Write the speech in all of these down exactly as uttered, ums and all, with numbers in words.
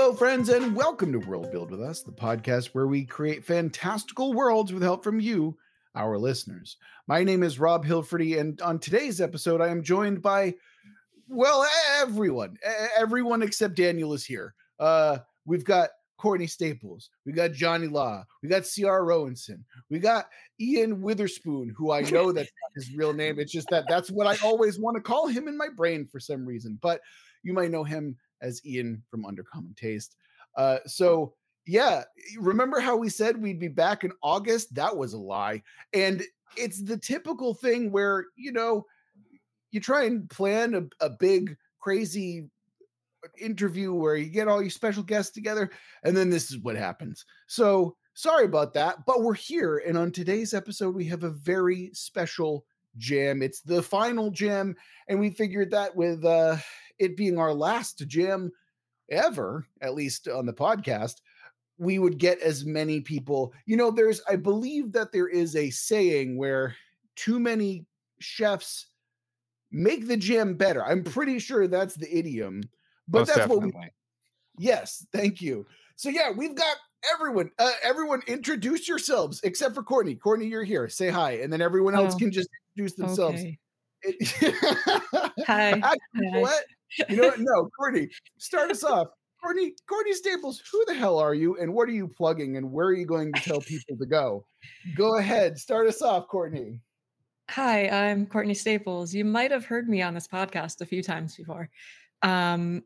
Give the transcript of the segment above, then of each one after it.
Hello, friends, and welcome to World Build With Us, the podcast where we create fantastical worlds with help from you, our listeners. My name is Rob Hilferty, and on today's episode, I am joined by, well, everyone. Everyone except Daniel is here. Uh, we've got Courtney Staples, we got Johnny Law, we got C R Rowanson, we got Ian Witherspoon, who I know that's not his real name. It's just that that's what I always want to call him in my brain for some reason. But you might know him as Ian from Undercommon Taste. Uh, so yeah, remember how we said we'd be back in August? That was a lie. And it's the typical thing where, you know, you try and plan a, a big, crazy interview where you get all your special guests together, and then this is what happens. So sorry about that, but we're here. And on today's episode, we have a very special jam. It's the final jam. And we figured that with uh, it being our last jam ever, at least on the podcast, we would get as many people. You know, there's, I believe that there is a saying where too many chefs make the jam better. I'm pretty sure that's the idiom, but Most that's definitely. what we, yes, thank you. So yeah, we've got everyone, uh, everyone introduce yourselves except for Courtney. Courtney, you're here. Say hi. And then everyone else Oh, can just introduce themselves. okay. It- Hi. Actually, Hi. what? You know what? No, Courtney, start us off. Courtney, Courtney Staples, who the hell are you and what are you plugging and where are you going to tell people to go? Go ahead. Start us off, Courtney. Hi, I'm Courtney Staples. You might have heard me on this podcast a few times before. Um,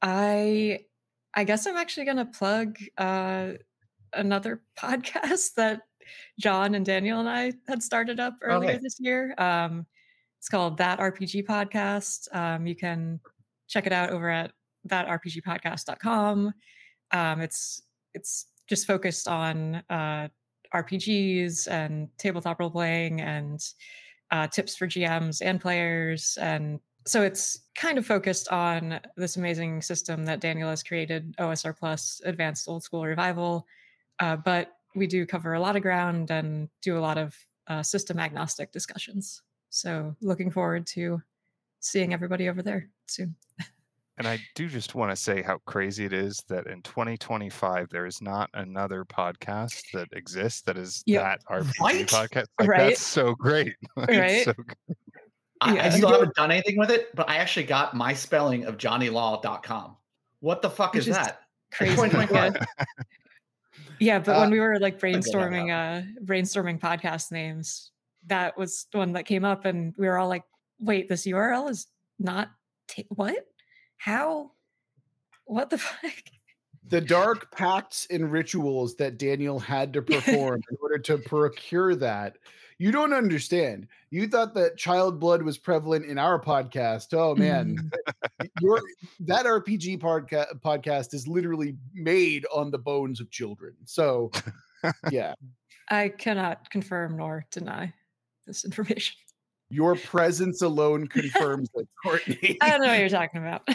I I guess I'm actually going to plug uh, another podcast that John and Daniel and I had started up earlier Okay. this year. Um, it's called That R P G Podcast. Um, you can check it out over at that r p g podcast dot com. Um, it's it's just focused on uh, R P Gs and tabletop role playing and uh, tips for G Ms and players. And so it's kind of focused on this amazing system that Daniel has created, O S R Plus Advanced Old School Revival. Uh, but we do cover a lot of ground and do a lot of uh, system agnostic discussions. So looking forward to seeing everybody over there soon. And I do just want to say how crazy it is that in twenty twenty-five, there is not another podcast that exists that is Yep. that R P G Right? podcast. Like, Right? that's so great. Like, Right? it's so good. I, Yeah. I You still don't- haven't done anything with it, but I actually got my spelling of johnny law dot com. What the fuck Which is is that? Crazy. twenty twenty-five. Yeah. Yeah, but Uh, when we were like go that brainstorming, uh, brainstorming podcast names, that was the one that came up, and we were all like, "Wait, this U R L is not ta- what? How? What the fuck?" The dark pacts and rituals that Daniel had to perform in order to procure that. You don't understand. You thought that child blood was prevalent in our podcast. Oh man, Mm. your that R P G podca- podcast is literally made on the bones of children. So, yeah, I cannot confirm nor deny this information. your presence alone confirms that, Courtney. I don't know what you're talking about.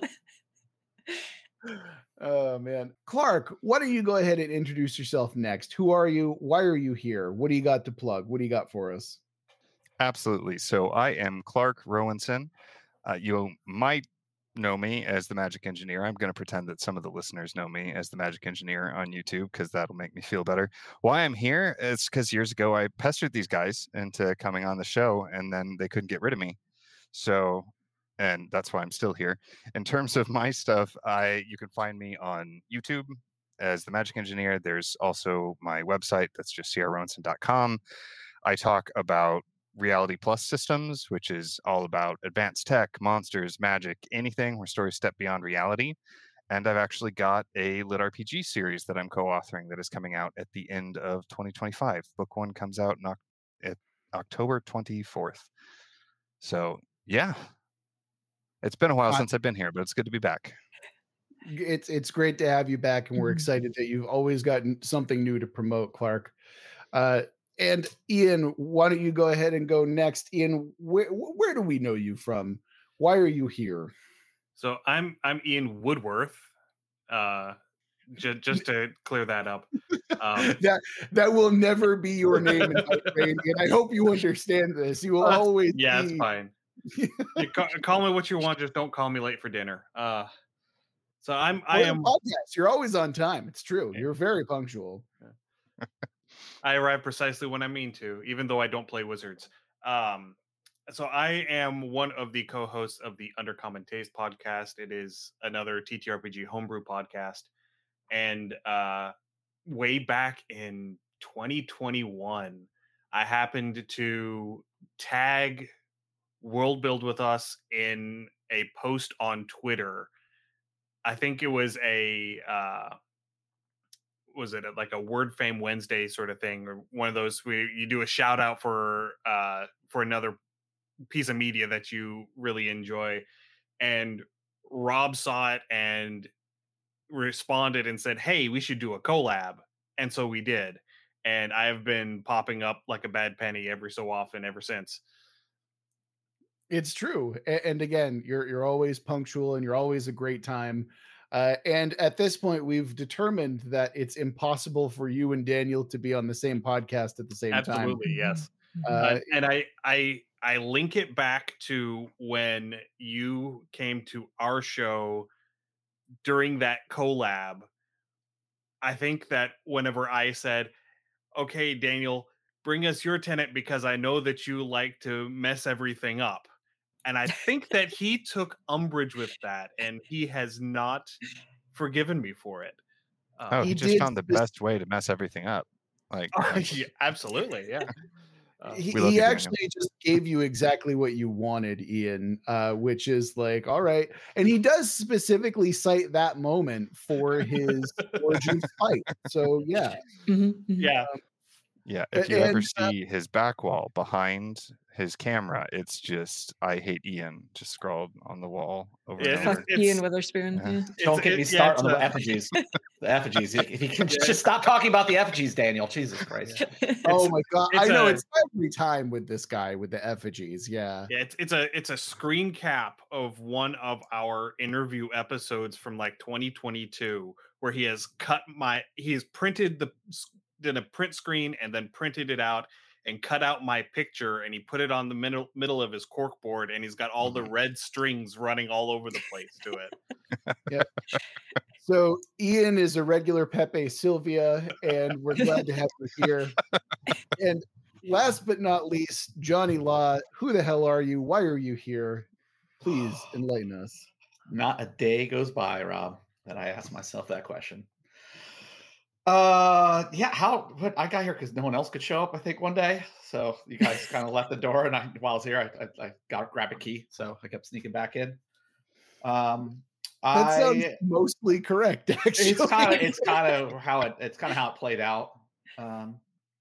Oh man, Clark, why don't you go ahead and introduce yourself next? Who are you? Why are you here? What do you got to plug? What do you got for us? Absolutely. So I am Clark Rowanson. Uh, you might know me as the Magic Engineer. I'm going to pretend that some of the listeners know me as the Magic Engineer on YouTube because that'll make me feel better. Why I'm here is because years ago I pestered these guys into coming on the show and then they couldn't get rid of me. So, and that's why I'm still here. In terms of my stuff, I you can find me on YouTube as the Magic Engineer. There's also my website that's just c r rowanson dot com. I talk about Reality Plus systems, which is all about advanced tech, monsters, magic, anything where stories step beyond reality. And I've actually got a lit R P G series that I'm co-authoring that is coming out at the end of twenty twenty-five. Book one comes out in Oc- at October twenty-fourth. So yeah, it's been a while Uh, since I've been here, but it's good to be back. It's it's great to have you back, and we're Mhm. excited that you've always gotten something new to promote, Clark. Uh, and Ian, why don't you go ahead and go next? Ian, where where do we know you from? Why are you here? So I'm I'm Ian Woodworth. Uh, just just to clear that up. Um, that that will never be your name in my brain, and I hope you understand this. You will Uh, always yeah, be. it's fine. You call, call me what you want, just don't call me late for dinner. Uh, So I'm I Well, am podcast. You're always on time. It's true. Yeah. You're very punctual. I arrive precisely when I mean to, even though I don't play Wizards. Um, so I am one of the co-hosts of the Undercommon Taste podcast. It is another T T R P G homebrew podcast, and uh, way back in twenty twenty-one, I happened to tag World Build with Us in a post on Twitter. I think it was a uh, was it a, like a Word Fame Wednesday sort of thing, or one of those where you do a shout out for uh, for another piece of media that you really enjoy. And Rob saw it and responded and said, "Hey, we should do a collab." And so we did. And I have been popping up like a bad penny every so often ever since. It's true. A- And again, you're you're always punctual and you're always a great time. Uh, and at this point, we've determined that it's impossible for you and Daniel to be on the same podcast at the same time. Absolutely, yes. Uh, Uh, and I, I, I link it back to when you came to our show during that collab. I think that whenever I said, "Okay, Daniel, bring us your tenant because I know that you like to mess everything up," and I think that he took umbrage with that, and he has not forgiven me for it. Um, Oh, He he just did found the spec- best way to mess everything up. Like, like, yeah, absolutely, yeah. Uh, he, we love he you, Daniel. actually just gave you exactly what you wanted, Ian, uh, which is like, all right. And he does specifically cite that moment for his origin fight. So yeah. Mhm, mhm. yeah, yeah, if you ever And, uh, see his back wall behind his camera, it's just "I hate Ian" just scrawled on the wall over Yeah, and Fuck over. it's- Ian Witherspoon. Yeah. Yeah. Don't get it- me yeah, started it's on the a- effigies. The effigies. If you can Yeah. just stop talking about the effigies, Daniel. Jesus Christ. oh my God. I it's know a- it's every time with this guy with the effigies. Yeah. Yeah, it's it's a it's a screen cap of one of our interview episodes from like twenty twenty-two, where he has cut my he has printed the s- did a print screen and then printed it out and cut out my picture, and he put it on the middle middle of his cork board, and he's got all the red strings running all over the place to it. So Ian is a regular Pepe Sylvia, and we're glad to have you here. And last but not least, Johnny Law. Who the hell are you? Why are you here? Please enlighten us. Not a day goes by, Rob, that I ask myself that question. Uh, yeah. How? But I got here because no one else could show up. I think one day, so you guys kind of left the door, and I, while I was here, I, I, I got grab a key, so I kept sneaking back in. Um, That I, sounds mostly correct, actually. it's kind of it's kind of how it it's kind of how it played out. Um,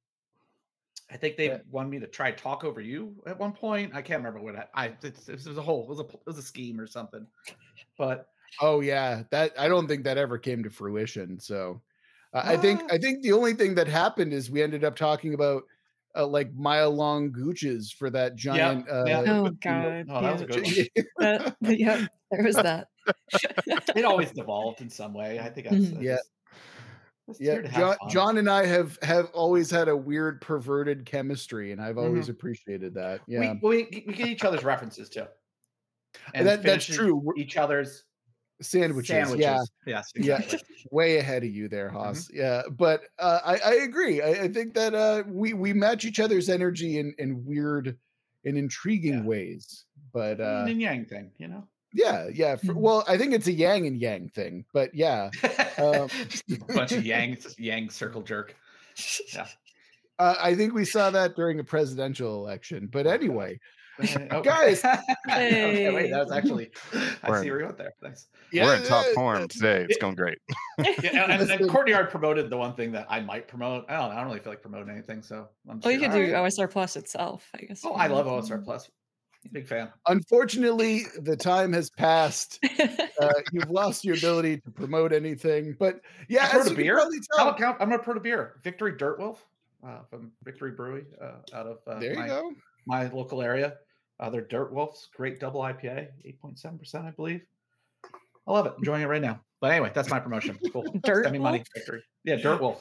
I think they Yeah. wanted me to try to talk over you at one point. I can't remember what I. I it's, it was a whole it was a it was a scheme or something, but Oh yeah, that I don't think that ever came to fruition. So uh, I think Ah. I think the only thing that happened is we ended up talking about uh, like mile long gooches for that giant. Uh, yeah. Oh God. Oh, that was a good one. That, yeah, there was that. It always devolved in some way. I think that's, Mhm. that's Yeah. just- it's Yeah, here to have John, fun. John and I have have always had a weird perverted chemistry, and I've always Mhm. appreciated that. Yeah, we, we we get each other's references too. And That- that's finishing true. We're- Each other's sandwiches. sandwiches. Yeah, Yes. Yeah. Exactly. way ahead of you there, Mm-hmm. Haas. Yeah, but uh, I, I agree. I, I think that uh, we we match each other's energy in in weird and intriguing Yeah. ways. But Yin uh, and yang thing, you know. yeah, yeah. For, Mhm. well, I think it's a yang and yang thing. But yeah, Um, Just a bunch of yang, it's just yang circle jerk. Yeah. uh, I think we saw that during a presidential election. But Oh, God. anyway, Oh, Guys. okay, wait, that was actually. I We're see in- where you went there. Nice. We're in top yeah, form today. It's going great. Yeah, and, and, Listen. and Courtyard promoted the one thing that I might promote. I don't. I don't really feel like promoting anything, so I'm. Well, you sure- could do All right. O S R Plus itself, I guess. Oh, if I you love want O S R to. Plus. Big fan. Unfortunately, the time has passed. Uh, you've lost your ability to promote anything. But yeah, Pro as to you can beer? probably How tell, about count? I'm gonna pro to beer. Victory Dirt Wolf uh, from Victory Brewery uh, out of uh, there you my, go. my local area. Uh, they're Dirt Wolves, great double I P A, eight point seven percent, I believe. I love it. Enjoying it right now. But anyway, that's my promotion. Cool. Dirt Send me money, Wolf? Victory. Yeah, Dirt Wolf.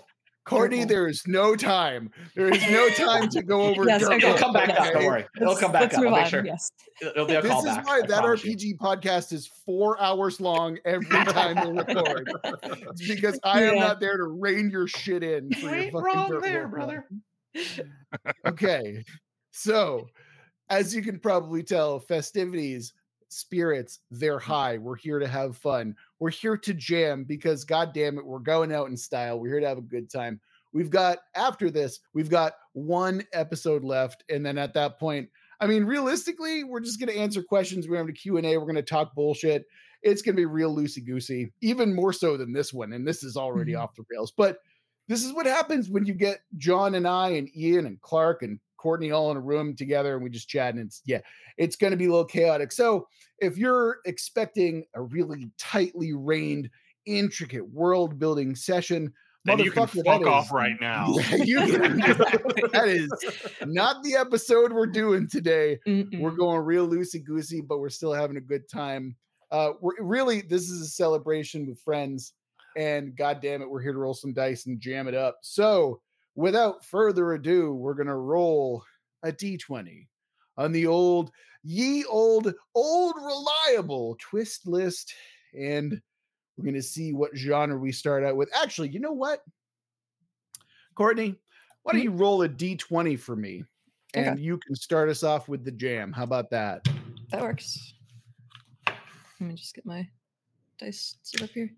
Courtney, Purple. there is no time. There is no time to go over. Yes, Dirk. okay. It'll come back Yes. up. Don't worry. It'll Let's- come back let's up. move I'll make on, sure. Yes. It'll be a This is callback. why I that promise you. R P G podcast is four hours long every time we record. It's because I am Yeah. not there to rein your shit in. For You your ain't fucking wrong Dirt there, Wolf brother. Okay, so as you can probably tell, festivities, spirits, they're high. We're here to have fun. We're here to jam because, god damn it, we're going out in style. We're here to have a good time. We've got, after this, we've got one episode left. And then at that point, I mean, realistically, we're just going to answer questions. We're going to have a Q and A. We're going to talk bullshit. It's going to be real loosey-goosey, even more so than this one. And this is already Mhm. off the rails. But this is what happens when you get John and I and Ian and Clark and Courtney all in a room together and we just chat. And it's, yeah, it's going to be a little chaotic. So if you're expecting a really tightly reined, intricate world building session, Then you can motherfucker, fuck that off is- right now. you can, that is not the episode we're doing today. Mm-mm. We're going real loosey goosey, but we're still having a good time. Uh, we're really, this is a celebration with friends, and god damn it, we're here to roll some dice and jam it up. So without further ado, we're going to roll a d twenty on the old, ye old, old reliable twist list. And we're going to see what genre we start out with. Actually, you know what? Courtney, why don't you roll a d twenty for me? And Okay. you can start us off with the jam. How about that? That works. Let me just get my dice set up here.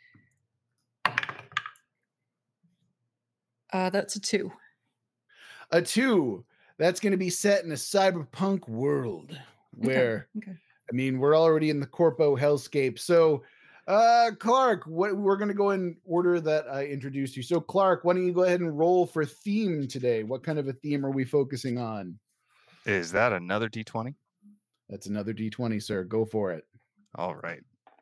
Uh, that's a two. A two. That's going to be set in a cyberpunk world where, Okay. I mean, we're already in the corpo hellscape. So, uh, Clark, what, we're going to go in order that I introduced you. So, Clark, why don't you go ahead and roll for theme today? What kind of a theme are we focusing on? Is that another D twenty? That's another d twenty, sir. Go for it. All right.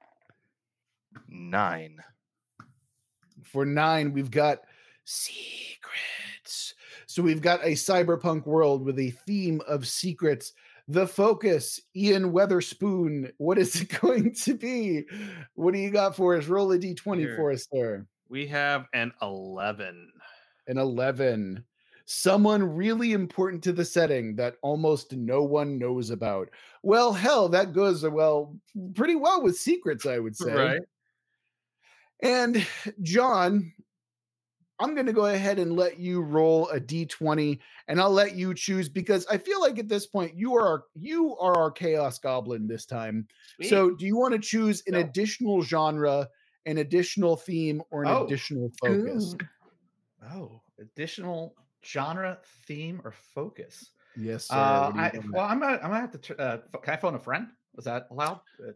Nine. For nine, we've got secrets. So we've got a cyberpunk world with a theme of secrets. The focus, Ian Weatherspoon. What is it going to be? What do you got for us? Roll a d twenty Here. for us there. We have an eleven. An eleven. Someone really important to the setting that almost no one knows about. Well, hell, that goes well, pretty well with secrets, I would say. Right. And John, I'm going to go ahead and let you roll a d twenty, and I'll let you choose because I feel like at this point you are our, you are our chaos goblin this time. So, do you want to choose an No. additional genre, an additional theme, or an Oh. additional focus? Ooh. Oh, additional genre, theme, or focus. Yes, sir. Uh, What do you I, want? well, I'm gonna, I'm gonna have to. tr- Uh, ph- can I phone a friend? Was that allowed? Uh,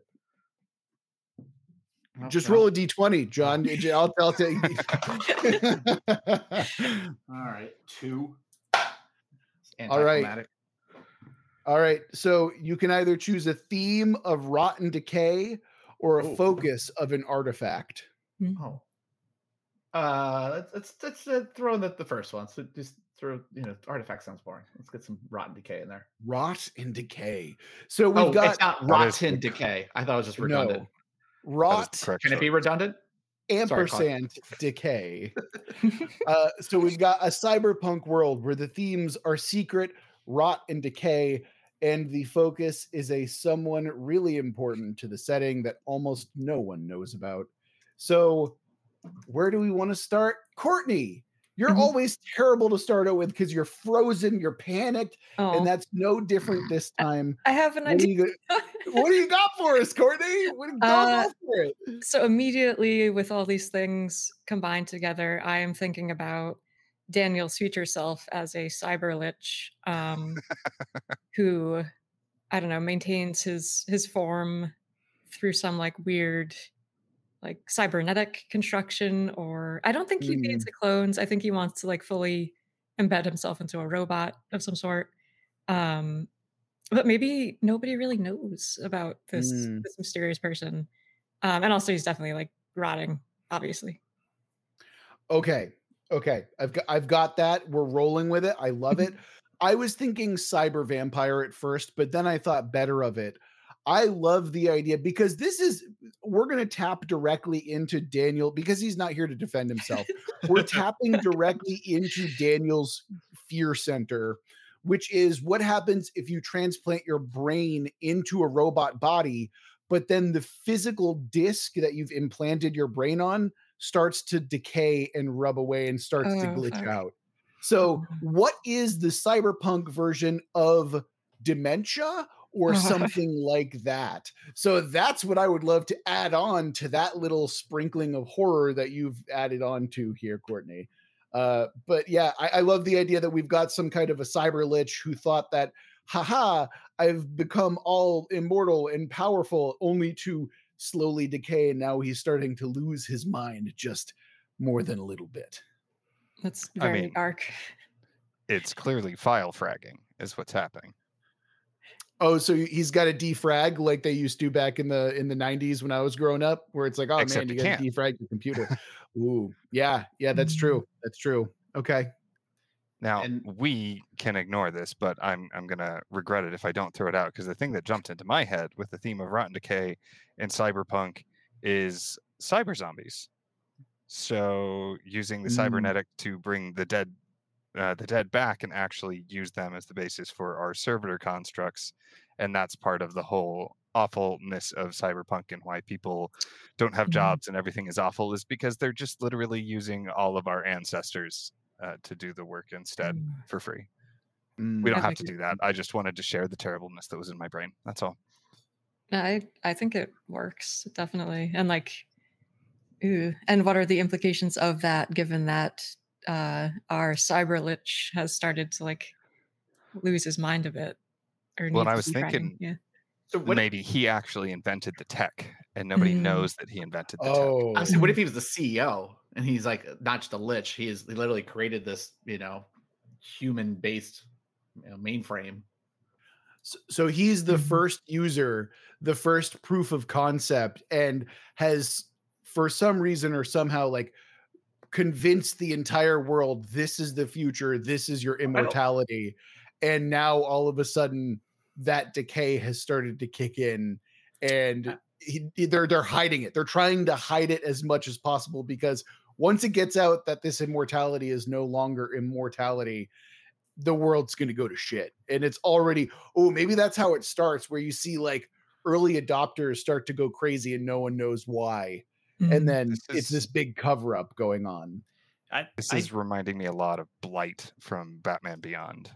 no, Just no? roll a d twenty, John. I'll, I'll tell you. All right, two. All right. Anticlimactic. All right. So you can either choose a theme of rotten decay or a Ooh. focus of an artifact. Oh. Uh, let's let's, let's uh, throw in the, the first one. So just throw, you know, artifact sounds boring. Let's get some rotten decay in there. Rot and decay. So we've oh, got it's not That is rotten the- decay. I thought it was just redundant. no That is rot the correct Can it be choice. redundant? ampersand decay. Uh, so we've got a cyberpunk world where the themes are secret, rot, and decay, and the focus is a someone really important to the setting that almost no one knows about. So, where do we want to start? Courtney, you're Mhm. always terrible to start out with because you're frozen, you're panicked, Oh, and that's no different this time. I have an What do idea. you got? What do you got for us, Courtney? What, go, Uh, go for it. So immediately, with all these things combined together, I am thinking about Daniel's future self as a cyber lich, um, who, I don't know, maintains his his form through some like weird, like cybernetic construction. Or I don't think he'd be Mm. into clones. I think he wants to like fully embed himself into a robot of some sort. Um, but maybe nobody really knows about this Mm. this mysterious person. Um, and also he's definitely like rotting, obviously. Okay. Okay. I've got I've got that. We're rolling with it. I love it. I was thinking cyber vampire at first, but then I thought better of it. I love the idea because this is, we're going to tap directly into Daniel because he's not here to defend himself. We're tapping directly into Daniel's fear center, which is what happens if you transplant your brain into a robot body, but then the physical disc that you've implanted your brain on starts to decay and rub away and starts Oh, to glitch fuck. out. So what is the cyberpunk version of dementia or something like that? So that's what I would love to add on to that little sprinkling of horror that you've added on to here, Courtney. Uh, but yeah, I, I love the idea that we've got some kind of a cyber lich who thought that, haha, I've become all immortal and powerful only to slowly decay. And now he's starting to lose his mind just more than a little bit. That's I very mean, dark. It's clearly file fragging is what's happening. Oh, so he's got a defrag like they used to back in the in the nineties when I was growing up, where it's like, oh Except man, you you got to can't. defrag your computer. Ooh, yeah, yeah, that's true. That's true. Okay. Now And- we can ignore this, but I'm I'm gonna regret it if I don't throw it out, because the thing that jumped into my head with the theme of rotten decay and cyberpunk is cyber zombies. So using the Mm. cybernetic to bring the dead uh, the dead back and actually use them as the basis for our servitor constructs, and that's part of the whole awfulness of cyberpunk and why people don't have Mhm. jobs and everything is awful is because they're just literally using all of our ancestors uh, to do the work instead Mm. for free. Mm. We don't I have to think do that. I just wanted to share the terribleness that was in my brain. That's all. I I think it works definitely, and like, ooh, and what are the implications of that? Given that uh, our cyber lich has started to like lose his mind a bit, or Well, and I needs was defragging. thinking yeah. So what? If, maybe he actually invented the tech and nobody Mm. knows that he invented the tech. Oh, honestly, what if he was the C E O and he's like not just a lich? He is he literally created this, you know, human-based, you know, mainframe. so, so he's the Mhm. first user, the first proof of concept, and has, for some reason or somehow, like convinced the entire world this is the future, this is your immortality, and now all of a sudden that decay has started to kick in, and he, they're they're hiding it. They're trying to hide it as much as possible because once it gets out that this immortality is no longer immortality, the world's going to go to shit. And it's already, oh, maybe that's how it starts, where you see like early adopters start to go crazy and no one knows why. Mm. And then This it's is- this big cover up going on. I, This I- is reminding me a lot of Blight from Batman Beyond.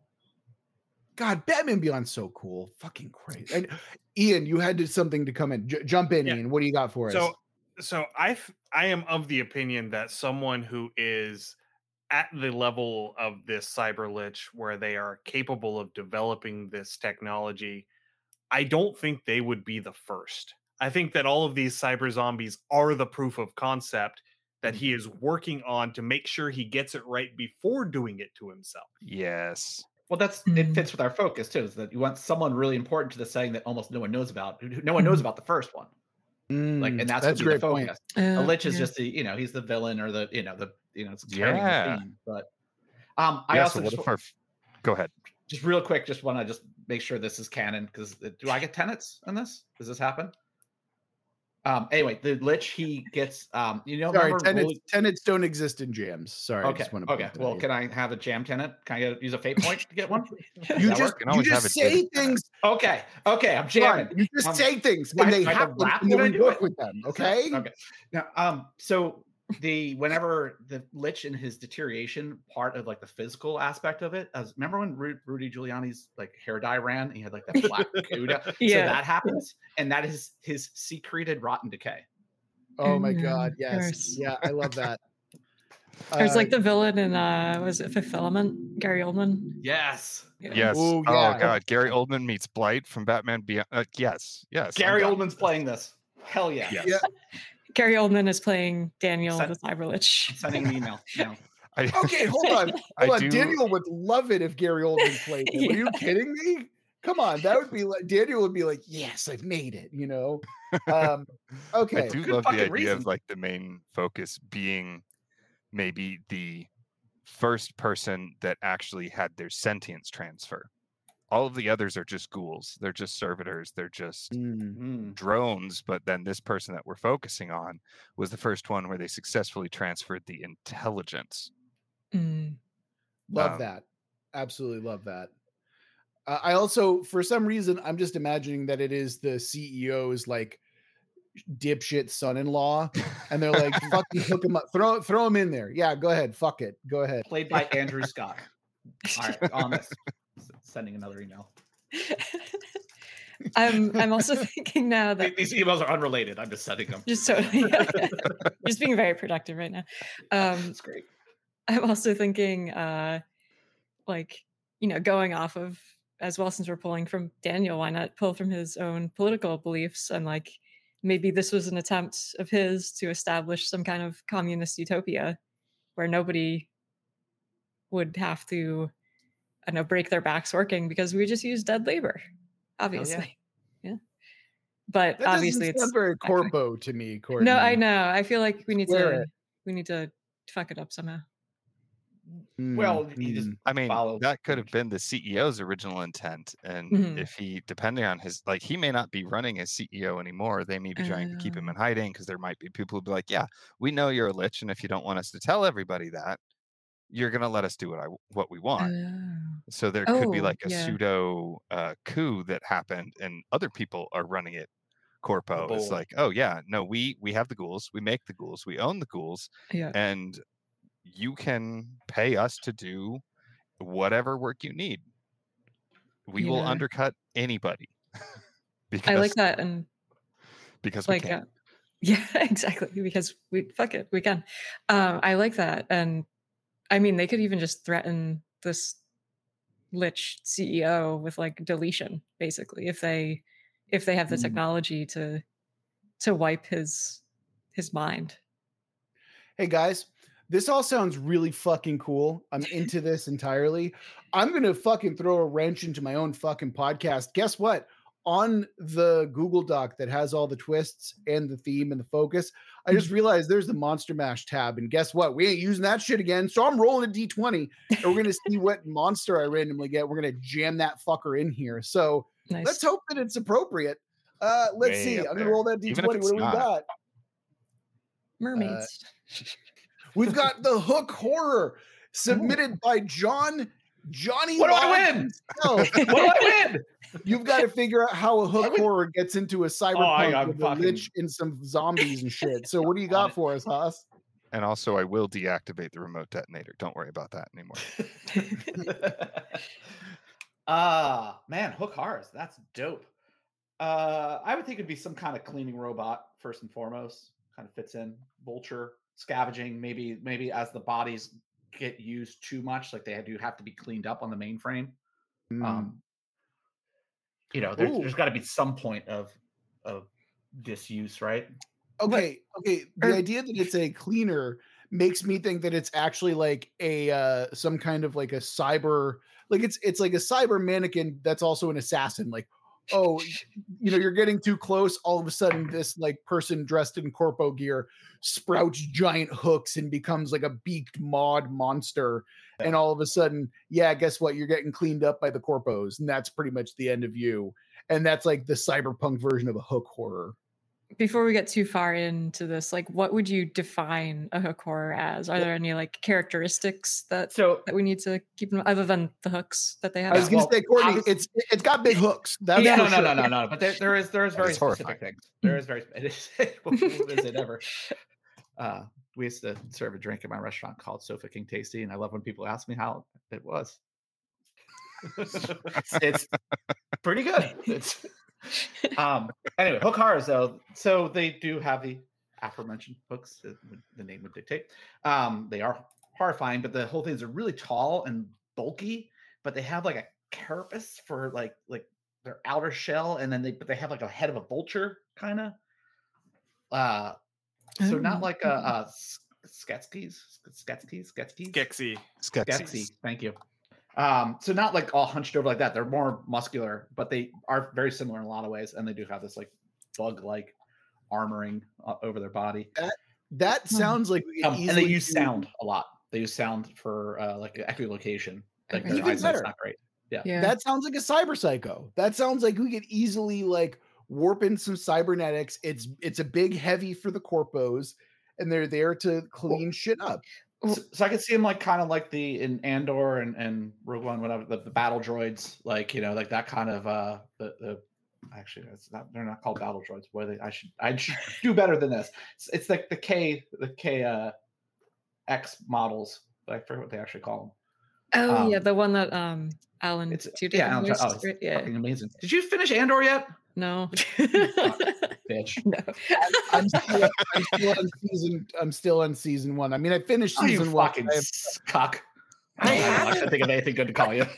God, Batman Beyond's so cool. Fucking crazy. And Ian, you had to, something to come in. J- jump in, Yeah. Ian. What do you got for us? so so I f- I am of the opinion that someone who is at the level of this cyber lich where they are capable of developing this technology, I don't think they would be the first. I think that all of these cyber zombies are the proof of concept that he is working on to make sure he gets it right before doing it to himself. Yes. Well, that's it Mm. fits with our focus too. Is that you want someone really important to the setting that almost no one knows about. who- who- No one knows Mhm. about the first one. Like, Mm, and that's, that's a gonna be great the point. focus. Uh, A lich is yeah. just the, you know, he's the villain or the, you know, the, you know, it's carrying Yeah. the theme. But um, I Yeah, also so what just, if our f- go ahead. just real quick, just want to just make sure this is canon because do I get tenants in this? Does this happen? Um. Anyway, the lich he gets. Um. You know, Sorry, remember tenants, Roly- tenants don't exist in jams. Sorry, I Okay. just want to Okay. Well, can I have a jam tenant? Can I get, use a fate point to get one? Does you that just work? can you always just have a say David tenant. things. Okay. Okay. I'm Fine, jamming. you just Um, say things, do I- and they do I have to happen, rap and then when I we do work it? with them. Okay. Okay. Now, um, so the whenever the lich in his deterioration, part of like the physical aspect of it, as remember when Ru- Rudy Giuliani's like hair dye ran, and he had like that black Cuda. So Yeah. that happens, and that is his secreted rotten decay. Oh my Mm, God. of Yes. course. Yeah, I love that. There's Uh, like the villain in uh was it Fifth Element? Gary Oldman. Yes, Yeah. Yes. Oh, Oh, yeah. God. Gary Oldman meets Blight from Batman Beyond. Uh, yes. Yes. I'm Gary down. Oldman's playing this. Hell yeah! Yes. Yeah. Gary Oldman is playing Daniel Send- the Cyber Lich. I'm sending an email now. I, Okay, hold on. I Hold on. do- Daniel would love it if Gary Oldman played him. Are you Yeah. kidding me? Come on, that would be like Daniel would be like, "Yes, I've made it." You know. Um, okay. I do Good love the fucking idea reason. of like the main focus being maybe the first person that actually had their sentience transfer. all of the others are just ghouls. They're just servitors. They're just Mm. Mm. drones. But then this person that we're focusing on was the first one where they successfully transferred the intelligence. Mm. Love Um, that. Absolutely love that. Uh, I also, for some reason, I'm just imagining that it is the C E O's like dipshit son-in-law, and they're like, "Fucking hook him up, throw throw him in there." Yeah, go ahead, fuck it, go ahead. Played by Andrew Scott. All right, on this. S- Sending another email. I'm I'm also thinking now Th- that These emails are unrelated. I'm just sending them. just totally just being very productive right now. Um, That's great. I'm also thinking, uh, like, you know, going off of, as well, since we're pulling from Daniel, why not pull from his own political beliefs? And like, maybe this was an attempt of his to establish some kind of communist utopia where nobody would have to, I don't know, break their backs working because we just use dead labor, obviously. Yeah. But That obviously doesn't it's sound very not correct. corpo to me, Courtney. No, I know. I feel like we need Swear to it. we need to fuck it up somehow. Mm, Well, he just mm. I mean, follows that could have the- been the C E O's original intent. And Mhm. if he, depending on his, like, he may not be running as C E O anymore. They may be trying to keep him Oh. in hiding because there might be people who be like, yeah, we know you're a lich. And if you don't want us to tell everybody that, you're going to let us do what I what we want. Oh. So there could be Oh, like a yeah. pseudo uh, coup that happened and other people are running it. Corpo is board. like, oh yeah, no, we we have the ghouls, we make the ghouls, we own the ghouls, Yeah. and you can pay us to do whatever work you need. We will Yeah. undercut anybody. because I like that. And because we like, can. uh, yeah, exactly. Because we fuck it, we can. Um, I like that. And I mean, they could even just threaten this lich C E O with like deletion, basically, if they if they have the Mm. technology to to wipe his his mind. Hey guys, this all sounds really fucking cool. I'm into this entirely. I'm gonna fucking throw a wrench into my own fucking podcast. Guess what? On the Google Doc that has all the twists and the theme and the focus, I just realized there's the Monster Mash tab. And guess what? We ain't using that shit again. So I'm rolling a D twenty and we're gonna see what monster I randomly get. We're gonna jam that fucker in here. So Nice. let's hope that it's appropriate. Uh let's Way see. up I'm gonna there. roll that D Even if twenty. it's What do we not. got? Mermaids. We've got the Hook Horror submitted by John Johnny. What do I Lodge win? himself. What do I win? You've got to figure out how a hook win. horror gets into a cyberpunk Oh, I- I'm with a fucking- lich and some zombies and shit. So what do you On got it. for us, Haas? And also I will deactivate the remote detonator. Don't worry about that anymore. Ah, man, hook horrors. That's dope. Uh, I would think it'd be some kind of cleaning robot first and foremost. Kind of fits in. Vulture, scavenging, maybe maybe as the bodies get used too much, like they do have to be cleaned up on the mainframe. Mm. Um, you know, there's, Ooh. there's got to be some point of of disuse, right? Okay, okay. The or- idea that it's a cleaner makes me think that it's actually like a uh some kind of like a cyber, like it's it's like a cyber mannequin that's also an assassin. Like, oh, you know, you're getting too close. All of a sudden, this like person dressed in corpo gear sprouts giant hooks and becomes like a beaked mod monster. Yeah. And all of a sudden, yeah, guess what? You're getting cleaned up by the corpos, and that's pretty much the end of you. And that's like the cyberpunk version of a hook horror. Before we get too far into this, like, what would you define a hook horror as? Are there any like characteristics that So that we need to keep in, other than the hooks that they have? I was Yeah, gonna well, say, Courtney, obviously- it's it's got big hooks. That's yeah, for no, no, sure. no, no, no. But there, there is there is That very is specific horrifying. things. There is very it is, is it ever. Uh, we used to serve a drink at my restaurant called Sofa King Tasty, and I love when people ask me how it was. it's, it's pretty good. It's um anyway, hook horrors though. So they do have the aforementioned hooks, that would- the name would dictate. Um, they are horrifying, but the whole things are really tall and bulky, but they have like a carapace for like like their outer shell, and then they but they have like a head of a vulture kind of. Uh, so not Oh, like a, a Sketskis, Sketskis, Sketskis, Gexy. Sketchy. Sketsy. Thank you. Um, so not like all hunched over like that. They're more muscular, but they are very similar in a lot of ways, and they do have this like bug-like armoring uh, over their body. That Hmm. sounds like we could Um, and they easily use do- sound a lot. They use sound for uh, like echolocation. Like Okay. their Even eyesight's better. not great. Yeah. Yeah. That sounds like a cyber psycho. That sounds like we could easily like warp in some cybernetics. It's it's a big heavy for the corpos, and they're there to clean shit up. So, so I could see him like kind of like the in Andor and, and Rogue One, whatever the, the battle droids, like you know, like that kind of uh the, the actually it's not they're not called battle droids. Boy, they I should I should do better than this. It's, it's like the K the K uh X models. I forget what they actually call them. Oh yeah, Um, the one that um Alan It's Tudyk yeah, Alan Tudyk- voiced, oh, it's right? Yeah. fucking amazing. Did you finish Andor yet, No. bitch? No. I'm still, I'm still on season. I'm still on season one. I mean, I finished Oh, you season one. fucking I, have- s- cock. I I, don't know, I haven't. couldn't think of anything good to call you.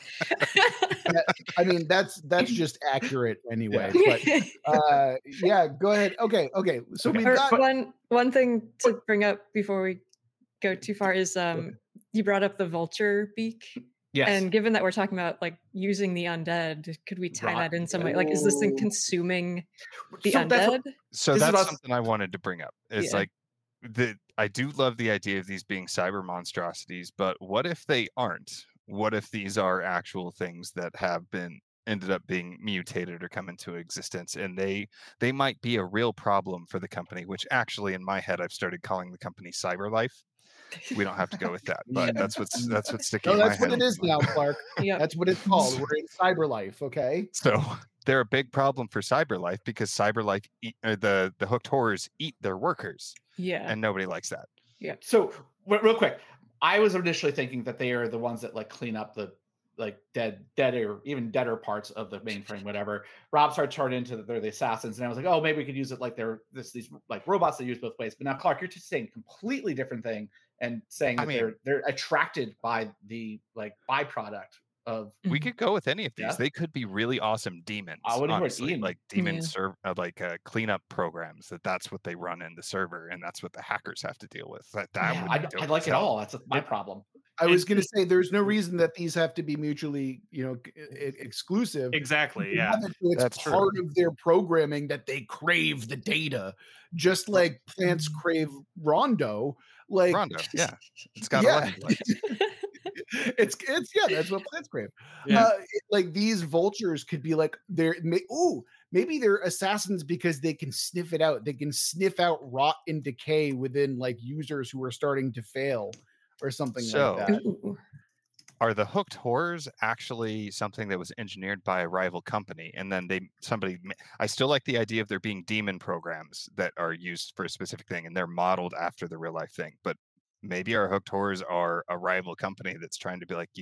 I mean, that's that's just accurate anyway. But uh, yeah, go ahead. Okay, okay. So Okay. we've Or got. one one thing to bring up before we go too far is um you brought up the vulture beak. Yes. And given that we're talking about like using the undead, could we tie Right. that in some way? Like, is this thing Ooh. consuming the So that's what- undead? So This is that's what I was- something I wanted to bring up. It's Yeah. like the I do love the idea of these being cyber monstrosities, but what if they aren't? What if these are actual things that have been ended up being mutated or come into existence, and they they might be a real problem for the company, which actually in my head I've started calling the company CyberLife. We don't have to go with that, but Yeah. that's what's that's what's sticking No, in my that's what head. it is now, Clark. Yep. That's what it's called. We're in cyber life. Okay. So they're a big problem for CyberLife because CyberLife eat, uh, the the hooked horrors eat their workers, Yeah. and nobody likes that. So w- real quick, I was initially thinking that they are the ones that like clean up the like dead, dead or even deader parts of the mainframe, whatever. Rob started turning into that they're the assassins, and I was like, oh, maybe we could use it like they're this these like robots that use both ways. But now, Clark, you're just saying a completely different thing and saying I that mean- they're they're attracted by the like byproduct of. We Mhm. could go with any of these. Yeah. They could be really awesome demons. I wouldn't heard honestly, Ian. like demon Yeah. serv- uh, like uh, cleanup programs. That that's what they run in the server, and that's what the hackers have to deal with. That that Yeah, would I, be dope I like as it hell. all. That's my problem. I was It- going to say there's no reason that these have to be mutually, you know, c- e- exclusive. Exactly. You Yeah. have it so it's That's true. part of their programming that they crave the data, just like plants crave Rondo. Like Rondo, yeah, it's got yeah. electrolytes. it's it's yeah, that's what plants crave. Yeah. Uh, it- like these vultures could be like they're may, ooh maybe they're assassins because they can sniff it out. They can sniff out rot and decay within like users who are starting to fail or something So- like that. Ooh. Are the hooked horrors actually something that was engineered by a rival company, and then they somebody? ma- I still like the idea of there being demon programs that are used for a specific thing, and they're modeled after the real life thing. But maybe our hooked horrors are a rival company that's trying to be like,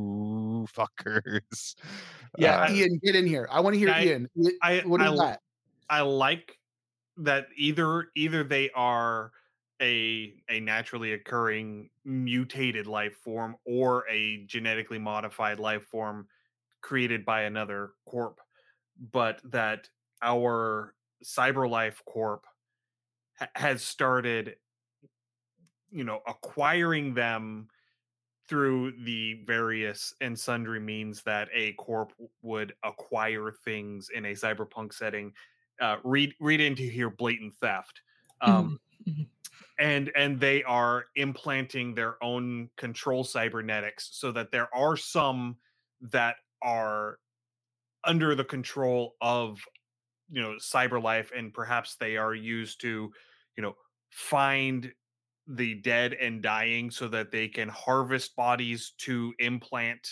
you fuckers. Yeah, Uh, Ian, get in here. I want to hear I- Ian. What- I what I, is that? I like that either either they are a a naturally occurring mutated life form or a genetically modified life form created by another corp, but that our CyberLife Corp ha- has started, you know, acquiring them through the various and sundry means that a corp w- would acquire things in a cyberpunk setting. Uh, read read into here blatant theft. Um, Mhm. and and they are implanting their own control cybernetics so that there are some that are under the control of, you know, CyberLife, and perhaps they are used to, you know, find the dead and dying so that they can harvest bodies to implant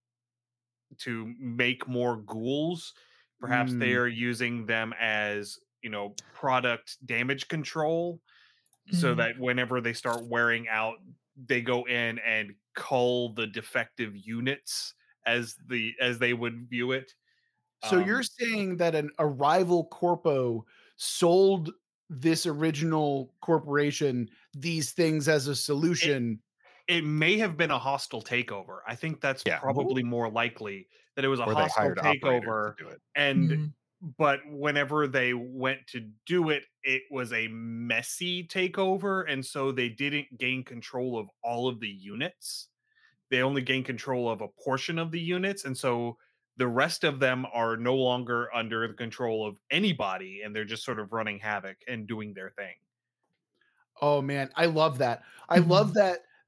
to make more ghouls. Perhaps they Mm. are using them as, you know, product damage control, so Mhm. that whenever they start wearing out, they go in and cull the defective units as the as they would view it. So you're Um, saying that an, a rival corpo sold this original corporation these things as a solution? it may have been a hostile takeover. I think that's Yeah. probably more likely that it was a or they hostile hired operators takeover. to do it. And Mhm. but whenever they went to do it, it was a messy takeover, and so they didn't gain control of all of the units. They only gained control of a portion of the units, and so the rest of them are no longer under the control of anybody, and they're just sort of running havoc and doing their thing. Oh man, I love that. I love Mhm. that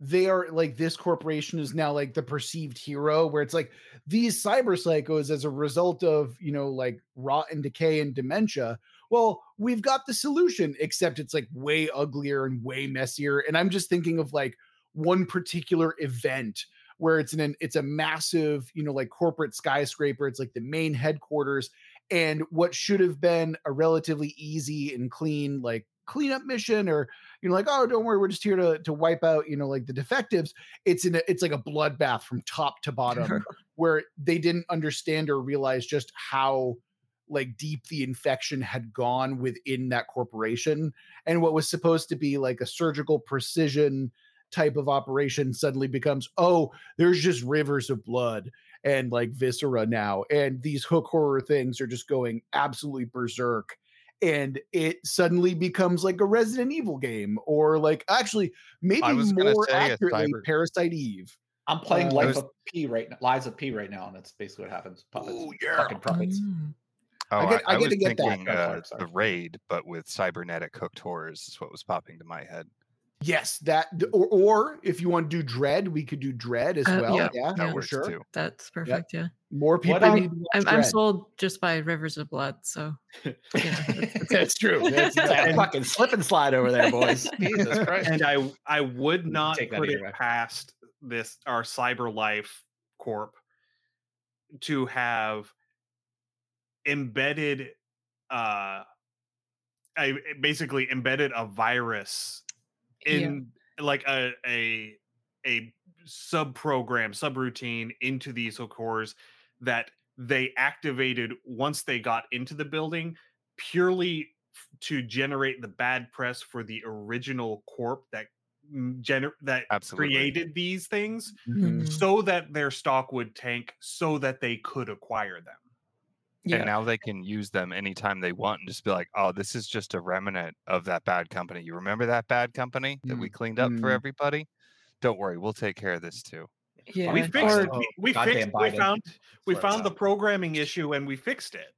they are like, this corporation is now like the perceived hero, where it's like these cyber psychos, as a result of, you know, like rot and decay and dementia. Well, we've got the solution, except it's like way uglier and way messier. And I'm just thinking of like one particular event where it's an it's a massive, you know, like corporate skyscraper. It's like the main headquarters, and what should have been a relatively easy and clean like cleanup mission, or, you know, like, oh, don't worry, we're just here to to wipe out, you know, like the defectives. It's in a, it's like a bloodbath from top to bottom, where they didn't understand or realize just how like deep the infection had gone within that corporation, and what was supposed to be like a surgical precision type of operation suddenly becomes, oh, there's just rivers of blood and like viscera now, and these hook horror things are just going absolutely berserk, and it suddenly becomes like a Resident Evil game, or like actually maybe more accurately cyber... Parasite Eve. I'm playing uh, Life was... of P right now, Lies of P right now, and that's basically what happens. Puppets, oh yeah, fucking puppets. Mm. Oh, I, get, I, I, I get was to get thinking that. Uh, the Raid, but with cybernetic hooked horrors is what was popping to my head. Yes, that, or, or if you want to do Dread, we could do Dread as uh, well. Yeah, yeah, yeah, for sure. Too. That's perfect. Yep. Yeah, more people what, need. I'm, I'm sold just by Rivers of Blood. So yeah, that's, that's true. That's, that's fucking slip and slide over there, boys. Jesus Christ! And I, I would not put it way. past this our CyberLife Corp to have embedded, uh, I basically embedded a virus in yeah. like a a a sub program, subroutine into these hook horrors that they activated once they got into the building, purely f- to generate the bad press for the original corp that gener- that Absolutely. created these things, Mm-hmm. so that their stock would tank, so that they could acquire them. Yeah. And Yeah. now they can use them anytime they want and just be like, oh, this is just a remnant of that bad company. You remember that bad company that we cleaned up Mm. for everybody? Don't worry, we'll take care of this too. Yeah. We fixed Or- it. We, we fixed we found we found the programming issue and we fixed it.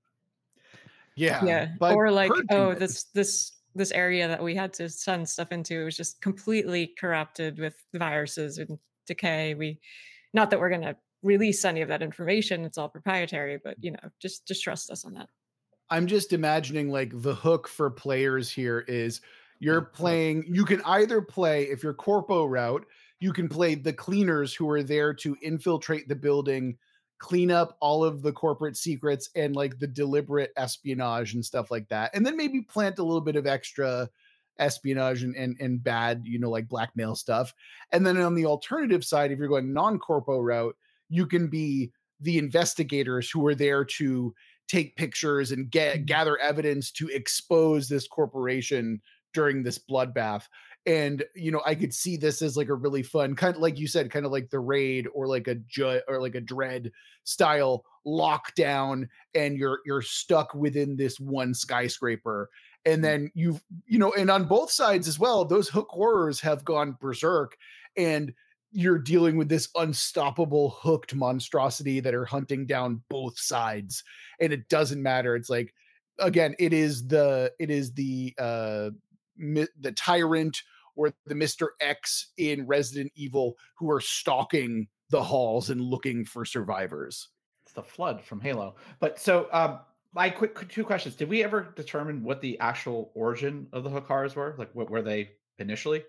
Yeah. yeah. but Or like, purging oh, it- this this this area that we had to send stuff into, it was just completely corrupted with viruses and decay. We, not that we're gonna release any of that information, it's all proprietary, but you know, just just trust us on that. I'm just imagining like the hook for players here is you're playing, you can either play, if you're corpo route, you can play the cleaners who are there to infiltrate the building, clean up all of the corporate secrets and like the deliberate espionage and stuff like that. And then maybe plant a little bit of extra espionage and, and, and bad, you know, like blackmail stuff. And then on the alternative side, if you're going non-corpo route, you can be the investigators who are there to take pictures and get gather evidence to expose this corporation during this bloodbath. And, you know, I could see this as like a really fun, kind of like you said, kind of like the Raid or like a ju- or like a Dread style lockdown, and you're you're stuck within this one skyscraper. And then you've, you know, and on both sides as well, those hook horrors have gone berserk, and you're dealing with this unstoppable hooked monstrosity that are hunting down both sides. And it doesn't matter. It's like, again, it is the, it is the, uh, mi- the tyrant or the Mister X in Resident Evil who are stalking the halls and looking for survivors. It's the Flood from Halo. But so, um, my quick two questions. Did we ever determine what the actual origin of the hook horrors were? Like, what were they initially?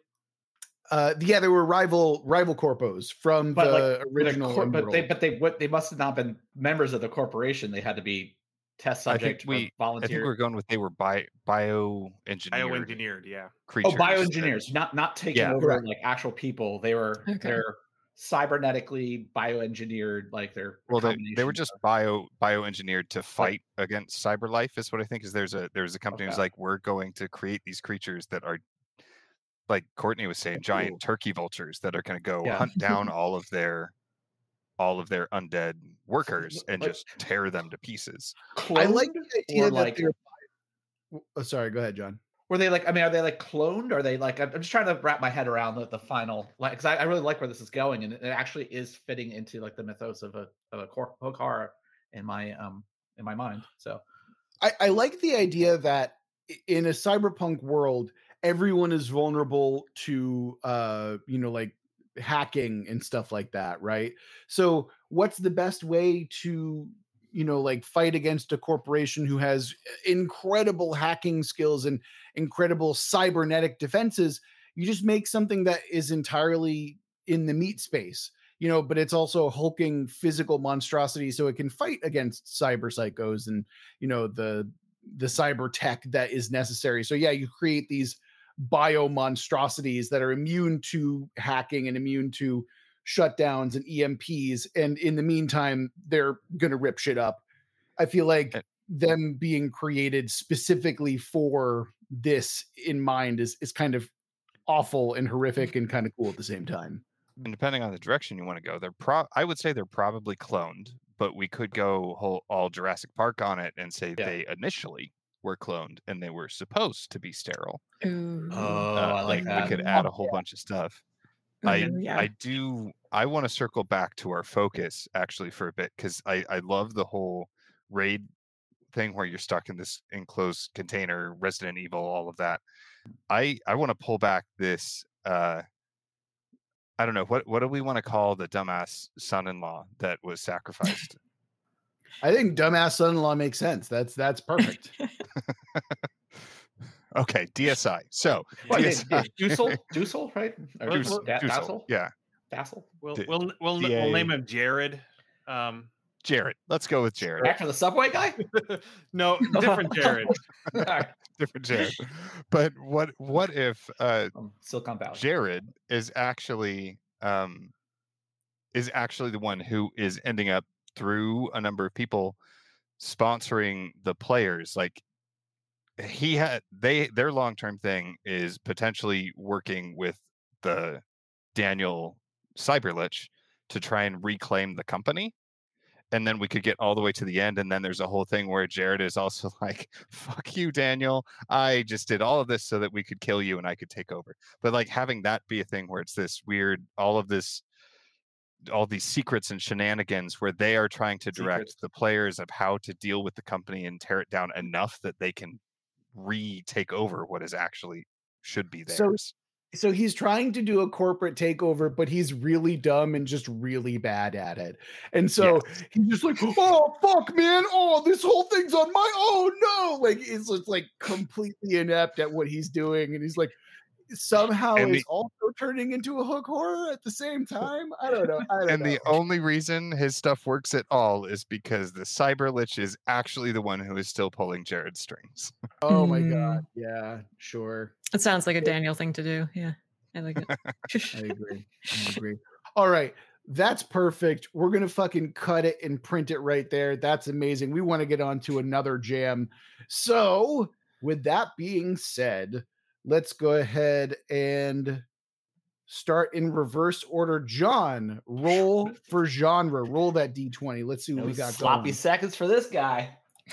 Uh, yeah, they were rival rival corpos from But the like, original. cor- but Emerald. they, but they, what they must have not been members of the corporation. They had to be test I think subject we, or volunteer. I think we're going with they were bi- bioengineered Bioengineered, yeah. creatures. Oh, bioengineers, not not taking Yeah, over correct. like actual people. They were Okay. they're cybernetically bioengineered, like they're Well, they, they were combination just of- bio bioengineered to fight against CyberLife. Is what I think. Is there's a there's a company who's Okay. like, we're going to create these creatures that are, like Courtney was saying, giant Cool. turkey vultures that are going to go Yeah. hunt down all of their all of their undead workers and Like- just tear them to pieces. I like cloned, the idea or that like they're. Oh, sorry, go ahead, John. were they like? I mean, are they like cloned? Are they like? I'm I'm just trying to wrap my head around the, the final, like, because I, I really like where this is going, and it it actually is fitting into like the mythos of a of a cor- hook horror in my um in my mind. So I, I like the idea that i- in a cyberpunk world, everyone is vulnerable to, uh, you know, like hacking and stuff like that, right? So what's the best way to, you know, like fight against a corporation who has incredible hacking skills and incredible cybernetic defenses? You just make something that is entirely in the meat space, you know, but it's also a hulking physical monstrosity, so it can fight against cyber psychos and, you know, the the cyber tech that is necessary. So yeah, you create these bio monstrosities that are immune to hacking and immune to shutdowns and E M Ps, and in the meantime they're gonna rip shit up. I feel like them being created specifically for this in mind is is kind of awful and horrific and kind of cool at the same time. And depending on the direction you want to go, they're pro I would say they're probably cloned, but we could go whole all Jurassic Park on it and say Yeah. they initially were cloned and they were supposed to be sterile. Ooh. Oh, Uh, I like we that. could add a whole bunch of stuff. I Ooh, yeah. I do I want to circle back to our focus actually for a bit, because I I love the whole raid thing where you're stuck in this enclosed container, Resident Evil, all of that. I I want to pull back this uh I don't know, what what do we want to call the dumbass son-in-law that was sacrificed? I think dumbass son-in-law makes sense. That's that's perfect. Okay, D S I. So What, D S I, it's Dussel? Dussel, right? Or Well, Dussel? well, Da- Dussel, Dassel? yeah, Dassel? We'll D- we'll we'll, D A. we'll name him Jared. Um, Jared. Let's go with Jared. Back to the subway guy? no, different Jared. All right. Different Jared. But what what if uh Um, Silicon Valley. Jared is actually um is actually the one who is ending up through a number of people sponsoring the players? Like he had they their long-term thing is potentially working with the Daniel Cyberlich to try and reclaim the company. And then we could get all the way to the end, and then there's a whole thing where Jared is also like, fuck you, Daniel, I just did all of this so that we could kill you and I could take over. But like having that be a thing where it's this weird, all of this all these secrets and shenanigans where they are trying to direct Secrets. the players of how to deal with the company and tear it down enough that they can retake over what is actually should be So- theirs. So he's trying to do a corporate takeover, but he's really dumb and just really bad at it. And so he's just like, oh, fuck, man. Oh, this whole thing's on my, oh, no. Like, it's just like completely inept at what he's doing. And he's like, somehow And is the- also turning into a hook horror at the same time. I don't know. I don't And know. the only reason his stuff works at all is because the Cyberlich is actually the one who is still pulling Jared's strings. Oh my Mm. God. Yeah, sure. It sounds like a Daniel thing to do. Yeah, I like it. I agree. I agree. All right. That's perfect. We're going to fucking cut it and print it right there. That's amazing. We want to get on to another jam. So, with that being said, let's go ahead and start in reverse order. John, roll for genre. Roll that D twenty. Let's see what No we got sloppy going. seconds for this guy.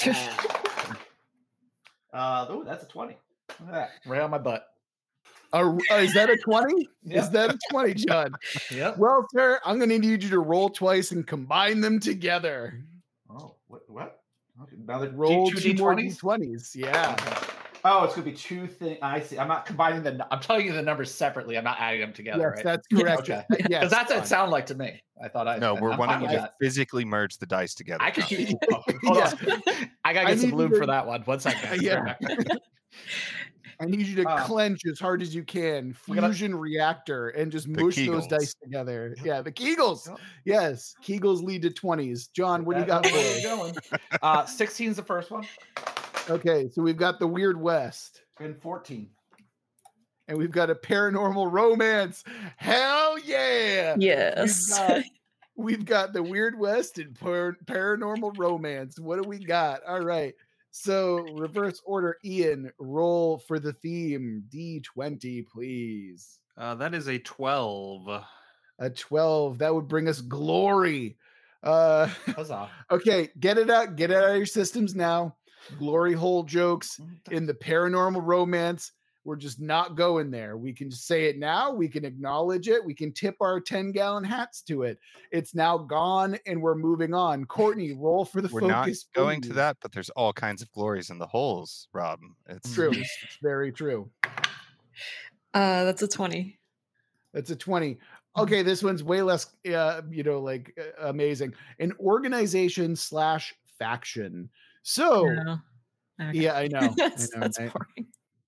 uh, oh, that's a twenty. Look at that. Right on my butt. Uh, uh, is that a twenty? Yep. Is that a twenty, John? Yep. Well, sir, I'm going to need you to roll twice and combine them together. Oh, what? What? Okay, another Roll two two more D D20s? twenties. Yeah. Oh, it's gonna be two things. I see. I'm not combining the. nu- I'm telling you the numbers separately. I'm not adding them together. Yes, right? that's correct. Okay. Yes, Because that's what John. it sounded like to me. I thought I. No, I- we're I'm wanting fine you with to that. physically merge the dice together. I could. John. do- oh, hold Yeah. on. I gotta I get some need lube you for to- that one. One second. Yeah. I need you to Uh, clench as hard as you can. we're gonna- Fusion reactor and just The mush those Kegels. dice together. Yeah, the Kegels. Yep. Yes, Kegels lead to twenties. John, what do you got That's for where us? we're going. Uh, sixteen is the first one. Okay, so we've got the Weird West, And fourteen. and we've got a paranormal romance. Hell yeah! Yes. We've got, we've got the Weird West and par- paranormal romance. What do we got? All right. So reverse order, Ian, roll for the theme. D twenty, please. Uh, that is a twelve. A twelve. That would bring us glory. Uh Huzzah. okay, get it out, get it out of your systems now. Glory hole jokes in the paranormal romance. We're just not going there. We can just say it now. We can acknowledge it. We can tip our ten gallon hats to it. It's now gone and we're moving on. Courtney, roll for the We're not focus. going to please. that, but there's all kinds of glories in the holes, Rob. It's True. just- It's very true. Uh, that's a twenty. That's a twenty. okay, this one's way less, uh, you know, like uh, amazing. An organization slash faction. So, No. Okay. yeah, I know. I that's know, that's right? boring.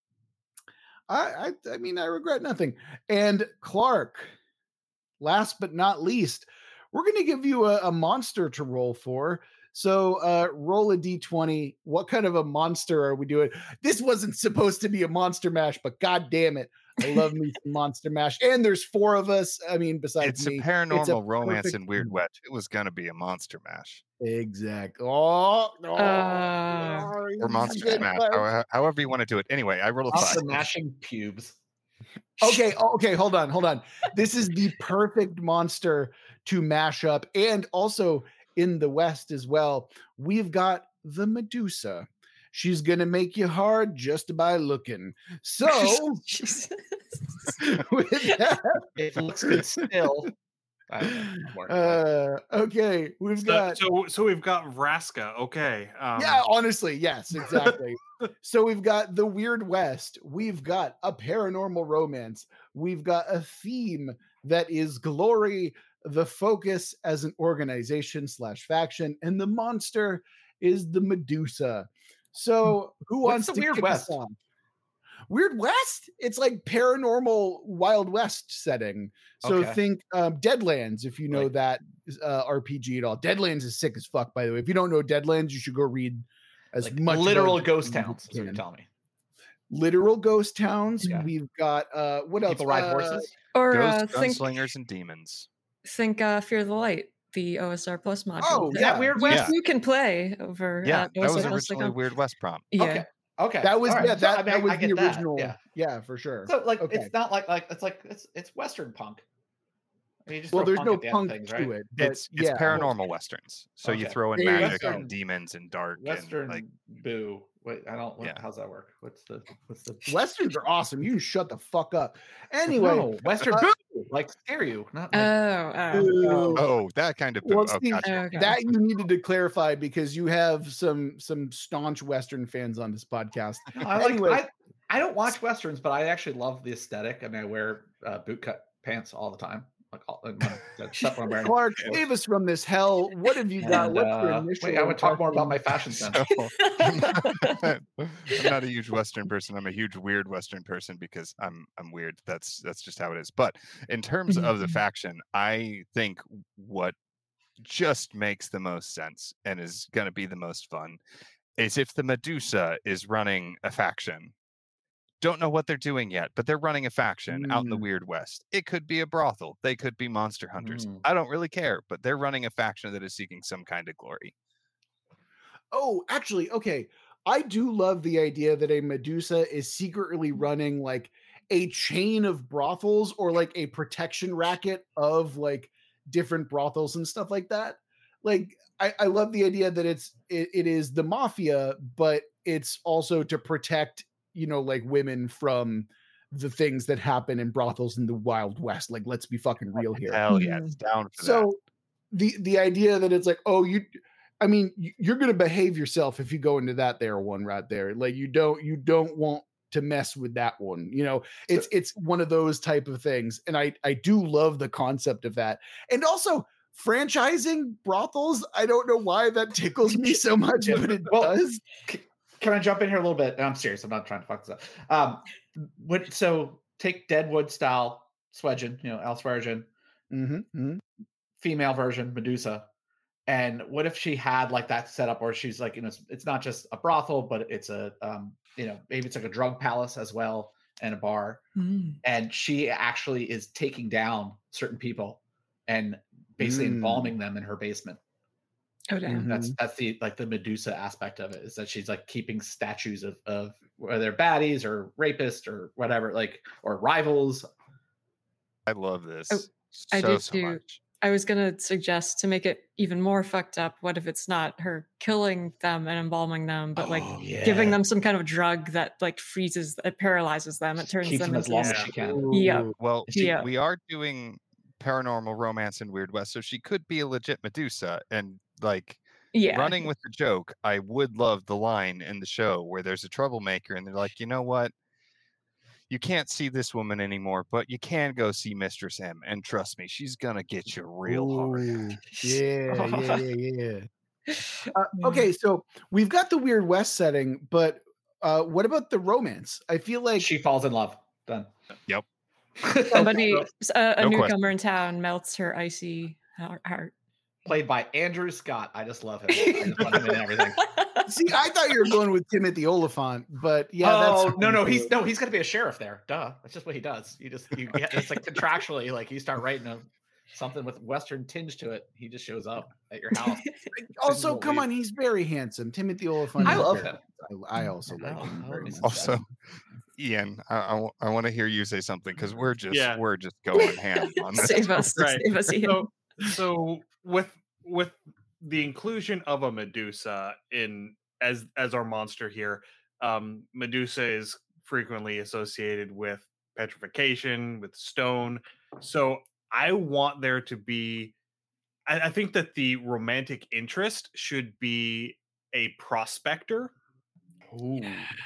I, I, I mean, I regret nothing. And Clark, last but not least, we're going to give you a, a monster to roll for. So uh, roll a d twenty. What kind of a monster are we doing? This wasn't supposed to be a monster mash, but god damn it. I love me some monster mash. And there's four of us. I mean, besides It's me. a paranormal it's a romance perfect- and Weird West. It was gonna be a monster mash Exact. Oh, no. Uh, or monster smash, how- however you want to do it. Anyway, I rolled a five. After mashing pubes. Okay, oh, okay, hold on, hold on. This is the perfect monster to mash up, and also in the West as well. We've got the Medusa. She's gonna make you hard just by looking. So, Jesus. with that, If looks good still. I don't know, I'm working on it. uh, okay, we've So, got. so so we've got Vraska. Okay. Um, Yeah, honestly, yes, exactly. So we've got the Weird West. We've got a paranormal romance. We've got a theme that is glory, the focus as an organization slash faction, and the monster is the Medusa. So who What's wants the to Weird kick us West? off? Weird West? It's like paranormal Wild West setting. So Okay. think um, Deadlands, if you know Like- that uh, R P G at all. Deadlands is sick as fuck, by the way. If you don't know Deadlands, you should go read as Like much literal about it ghost as you towns, is what you're can. telling me. Literal ghost towns. Yeah. We've got uh, what else? People ride Uh, horses. Or Ghosts, uh, think gunslingers, and demons. think uh, Fear the Light, the O S R Plus module. Oh, that Is that yeah. Weird you, West? you can play over Yeah, at that was O S R plus originally dot com. Weird West prompt. Yeah. Okay. Okay. That was all right. yeah. So, That, I mean, that was I get the that, original. Yeah. Yeah, for sure. So like Okay. it's not like like it's like it's it's Western punk. I mean, you just Well, throw there's no at the end of punk things, to right? it. But It's it's yeah. paranormal westerns. So you Okay. throw in There you magic go. and demons and dark Western and like boo. Wait, I don't. What, Yeah. How's that work? What's the what's the Westerns are awesome. You can shut the fuck up. Anyway, No, Western uh, boo, like scare you, not like, Oh, oh. Ooh. oh that kind of boo. Well, oh, see, gotcha. Okay. that you needed to clarify because you have some some staunch Western fans on this podcast. No, I like. Anyway. I, I don't watch westerns, but I actually love the aesthetic. I mean, I wear uh, bootcut pants all the time, like all, when, except when I'm wearing. Clark, save us from this hell. What have you got? And, What's your uh, initial? wait, I would talk more about my impression? fashion sense. So, I'm, not, I'm not a huge Western person. I'm a huge weird Western person because I'm I'm weird. That's that's just how it is. But in terms of the faction, I think what just makes the most sense and is going to be the most fun is if the Medusa is running a faction. Don't know what they're doing yet, but they're running a faction out in the Mm. Weird West. It could be a brothel. They could be monster hunters. Mm. I don't really care, but they're running a faction that is seeking some kind of glory. Oh, actually, okay. I do love the idea that a Medusa is secretly running like a chain of brothels or like a protection racket of like different brothels and stuff like that. Like, I, I love the idea that it's it, it is the mafia, but it's also to protect, you know, like women from the things that happen in brothels in the Wild West. Like, let's be fucking real here. Hell yeah, it's down for that. So the the idea that it's like, oh, you, I mean, y- you're gonna behave yourself if you go into that there one right there. Like you don't you don't want to mess with that one. You know, it's it's one of those type of things, and I I do love the concept of that, and also franchising brothels. I don't know why that tickles me so much, Yeah, but it well, does. Can I jump in here a little bit? I'm serious. I'm not trying to fuck this up. Um, what? So take Deadwood style Swedgen, you know, Elsvergen, Mm-hmm. female version Medusa, and what if she had like that setup where she's like, you know, it's, it's not just a brothel, but it's a, um, you know, maybe it's like a drug palace as well and a bar, Mm. and she actually is taking down certain people and basically Mm. embalming them in her basement. Oh, damn. That's Mhm. that's the like the Medusa aspect of it, is that she's like keeping statues of of whether they're baddies or rapists or whatever, like, or rivals. I love this Oh, I so do so too. much. I was gonna suggest to make it even more fucked up. What if it's not her killing them and embalming them, but like Oh, yeah. giving them some kind of drug that like freezes, it paralyzes them, it turns Keeps them them as into long this- as she can. Yeah. Ooh. Well, She- Yeah. we are doing paranormal romance in Weird West, so she could be a legit Medusa. And like Yeah. running with the joke, I would love the line in the show where there's a troublemaker and they're like, you know what? you can't see this woman anymore, but you can go see Mistress M, and trust me, she's gonna get you real hard. Ooh, yeah, yeah, yeah, yeah. Uh, Yeah. okay, so we've got the Weird West setting, but uh, what about the romance? I feel like She falls in love. Done. Yep. Somebody, a, a No newcomer question. in town, melts her icy heart. heart. Played by Andrew Scott. I just love him. I just want him in everything. see, I thought you were going with Timothy Oliphant, but yeah, oh that's no, no, he's no, he's gonna be a sheriff there. Duh, that's just what he does. You just you get it's like contractually, like you start writing a, something with Western tinge to it. He just shows up at your house. also won't come leave. on, he's very handsome. Timothy Oliphant. I is love very- him. I, I also like Oh, him oh, very he's much. Also, Ian, I, I, want to hear you say something because we're just Yeah. we're just going ham on this. Save us, Right. save us, Ian. So, so with with the inclusion of a Medusa in as as our monster here, um, Medusa is frequently associated with petrification, with stone. So I want there to be. I, I think that the romantic interest should be a prospector, Ooh.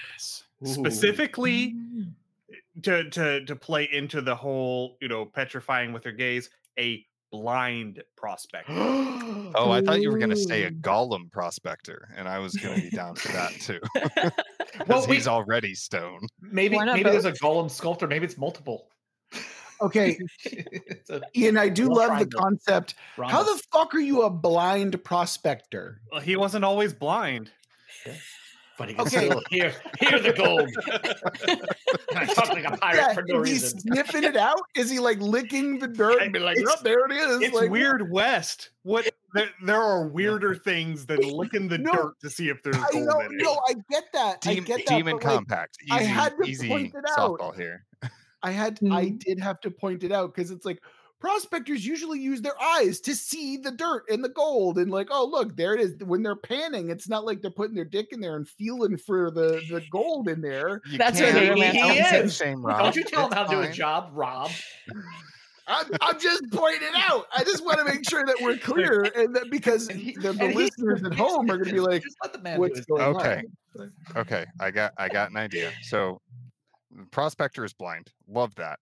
specifically Mm. to to to play into the whole, you know, petrifying with her gaze, a blind prospector. Oh, I thought you were going to say a Ooh. Gollum prospector, and I was going to be down for that too. Well, Because he's we- already stone. Maybe Why not maybe there's a both? golem sculptor. Maybe it's multiple. Okay, It's a Ian, I do love love the triangle. concept. How rhombus. the fuck are you a blind prospector? Well, he wasn't always blind. But he can Okay. still hear hear the gold. And I talk like a pirate Yeah, for no is he reason. sniffing it out? Is he like licking the dirt and be like, It's- oh, there it is? It's like, Weird West. What there, there are weirder things than licking the No, dirt to see if there's I gold know, in it. no, I get that. I Dem- get that. Demon but, like, Compact. Easy, I had to easy point it out. softball here. I had, I Mhm. did have to point it out because it's like prospectors usually use their eyes to see the dirt and the gold, and like, oh look, there it is. When they're panning, it's not like they're putting their dick in there and feeling for the the gold in there. You That's where can't- the romance He comes in. is. Shame, Rob. Don't you tell him It's how to do his fine. job, Rob. I'm, I'm just pointing it out. I just want to make sure that we're clear, and that because And he- the, the and he- listeners at home are going to be like, just let the man do what's his going Okay. on? Okay, I got I got an idea. So prospector is blind. Love that.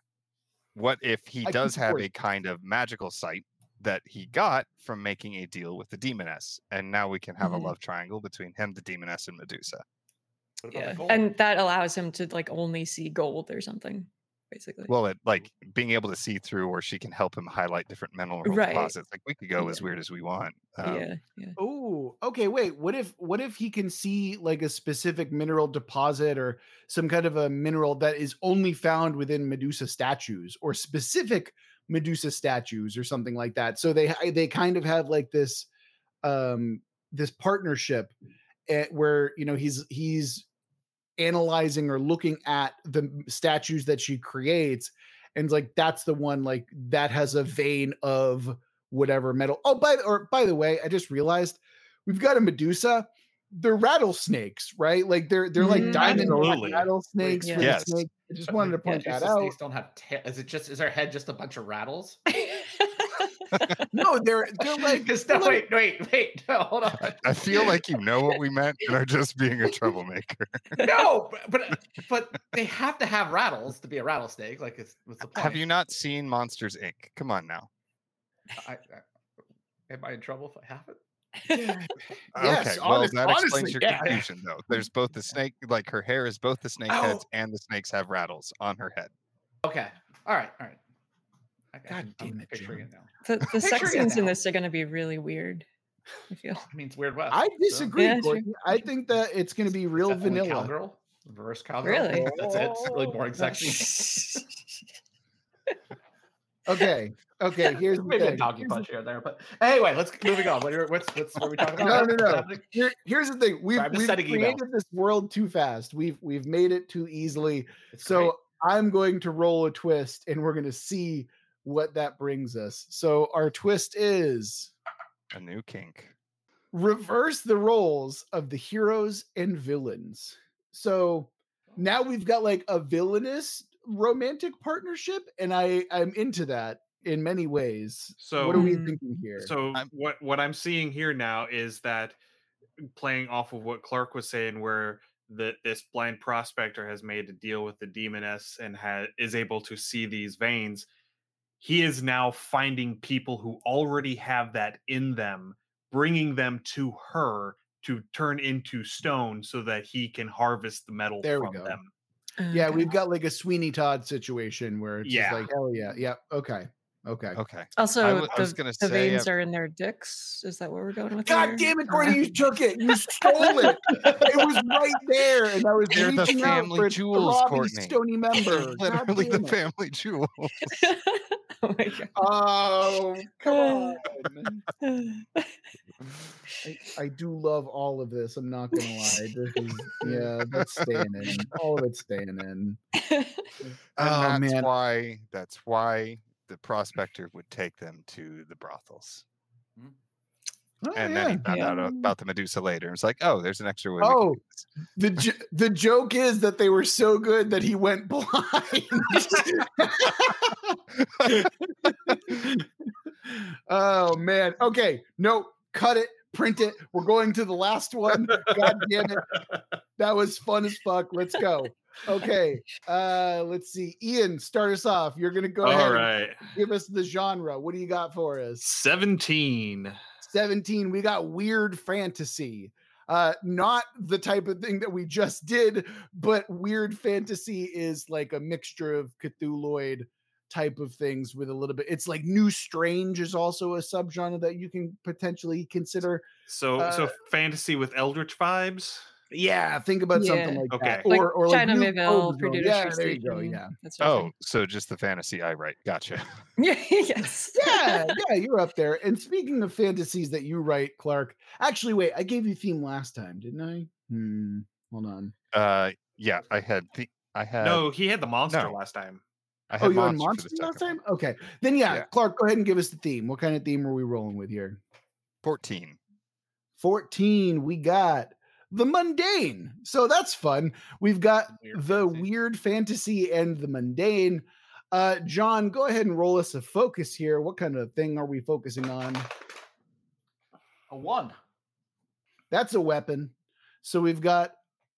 What if he I can does have support a it. kind of magical sight that he got from making a deal with the demoness, and now we can have Mhm. a love triangle between him, the demoness, and Medusa. What about Yeah, the gold? and that allows him to like only see gold or something, basically. Well, it like being able to see through, or she can help him highlight different mineral Right. deposits. Like we could go as Yeah. weird as we want. Um, yeah, yeah. Oh, okay. Wait. What if what if he can see like a specific mineral deposit or some kind of a mineral that is only found within Medusa statues or specific Medusa statues or something like that? So they they kind of have like this um this partnership eh, where you know he's he's analyzing or looking at the statues that she creates and it's like that's the one like that has a vein of whatever metal. Oh, by the or by the way, I just realized we've got a Medusa. They're rattlesnakes, right? Like they're they're like Mhm. diamond Absolutely. rattlesnakes. Yeah. for the Yes. snake. I just But wanted to the point that Medusa out. snakes don't have ta- is it just is their head just a bunch of rattles? No, they're they're like Because they're no, like- wait, wait, wait. No, hold on. I, I feel like you know what we meant and are just being a troublemaker. No, but, but but they have to have rattles to be a rattlesnake. Like, it's what's the point? Have you not seen Monsters Incorporated? Come on now. I, I, am I in trouble if I haven't? Yes, Okay, well honest- that honestly, explains your yeah. confusion though. There's both the snake, like her hair is both the snake Oh. heads, and the snakes have rattles on her head. Okay. All right. All right. Okay, God I'm damn it, picturing Jim. it now. The, the Picturing sex it scenes in now. this are going to be really weird. I feel. I mean, it's Weird West. I so- disagree, Yeah, sure. Courtney. I think that it's going to be Is real that only vanilla. Cowgirl? Reverse cowgirl? Really? That's it. It's really boring section. Okay, okay. Here's the Maybe a thing. doggy Here's the- punch here and there, but anyway, let's moving on. What are, what's what's what are we talking No, about? no, What's no. happening? Here, here's the thing. We've, I'm just we've sending created emails. this world too fast. We've we've made it too easily. It's So great. I'm going to roll a twist, and we're going to see what that brings us. So our twist is A new kink. reverse the roles of the heroes and villains. So now we've got like a villainous romantic partnership, and I I'm into that in many ways. So- what are we Mm. thinking here? So I'm- what what I'm seeing here now is that playing off of what Clark was saying, where that this blind prospector has made a deal with the demoness and ha- is able to see these veins, he is now finding people who already have that in them, bringing them to her to turn into stone so that he can harvest the metal There we from go. them. Yeah, Okay. we've got like a Sweeney Todd situation where it's just Yeah. like, hell yeah, yeah, okay, okay. Okay. Also, I w- I the, was gonna the say veins after- are in their dicks. Is that what we're going with? God here? damn it, Uh, Courtney, you took it. You stole it. It was right there, and I was They're the reaching out family for jewels, Robbie Courtney. Stony They're member. God literally the damn it. family jewels. oh my god. Oh, come on. Uh, I, I do love all of this. I'm not gonna lie. This is yeah, that's staying in. All of it's staying in. And Oh that's man. why that's why the prospector would take them to the brothels. Oh, And then he yeah. found Yeah. out about the Medusa later. It's like, oh, there's an extra way. we can Oh, do this. the j- the joke is that they were so good that he went blind. Oh man. Okay. No, cut it, print it. We're going to the last one. God damn it. That was fun as fuck. Let's go. Okay. Uh let's see. Ian, start us off. You're gonna go All ahead right. and give us the genre. What do you got for us? seventeen. seventeen. We got weird fantasy. Uh not the type of thing that we just did, but weird fantasy is like a mixture of Cthulhuoid type of things with a little bit. It's like New Strange is also a subgenre that you can potentially consider. So Uh, so fantasy with Eldritch vibes. Yeah, think about something Yeah. like Okay. that. like Or or like China New Mayville, Code Purdue Zone. Yeah, Street there you go. Station, Yeah. that sort of Oh, so just the fantasy I write. Gotcha. thing. Yeah, yes. Yeah, yeah, you're up there. And speaking of fantasies that you write, Clark, actually, wait, I gave you theme last time, didn't I? Hmm. Hold on. Uh, yeah, I had the I had No, he had the monster no. last time. I had Oh, you had monster, monster for the last second time? one. Okay. Then yeah, Yeah. Clark, go ahead and give us the theme. What kind of theme are we rolling with here? fourteen. fourteen, we got the mundane. So that's fun. We've got Weird the fantasy. weird fantasy and the mundane. Uh, John, go ahead and roll us a focus here. What kind of thing are we focusing on? A one. That's a weapon. So we've got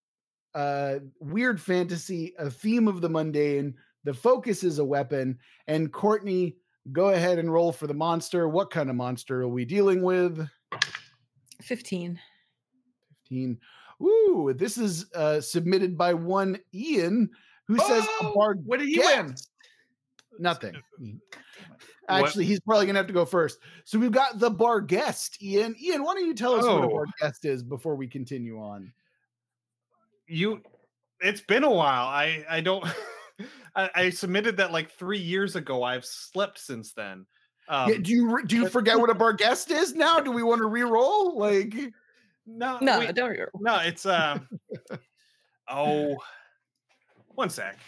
uh weird fantasy, a theme of the mundane. The focus is a weapon. And Courtney, go ahead and roll for the monster. What kind of monster are we dealing with? fifteen. fifteen. Ooh, this is uh submitted by one Ian who says a Oh, bard. what did he win? Nothing. What- Actually, he's probably gonna have to go first. So we've got the bar guest, Ian. Ian, why don't you tell us what a Oh. bar guest is before we continue on? You it's been a while. I I don't I, I submitted that like three years ago. I've slept since then. Um, yeah, do you re- do you but- forget what a bar guest is now? Do we want to re-roll? Like, no, No, we- don't. no, it's um. oh, one sec.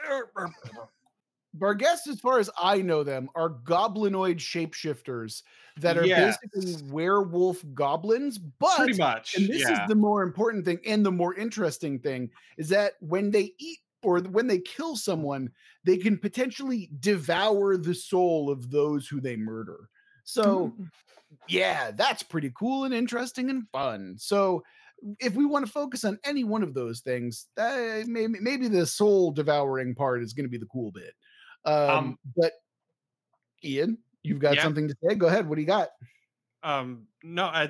bar guests, as far as I know them, are goblinoid shapeshifters that are Yes. basically werewolf goblins, but Pretty much. and this yeah. is the more important thing and the more interesting thing is that when they eat or when they kill someone, they can potentially devour the soul of those who they murder. So, Mm. yeah, that's pretty cool and interesting and fun. So, if we want to focus on any one of those things, uh, maybe maybe the soul devouring part is going to be the cool bit. Um, Um, but Ian, you've got yeah. something to say. Go ahead. What do you got? Um, no, I.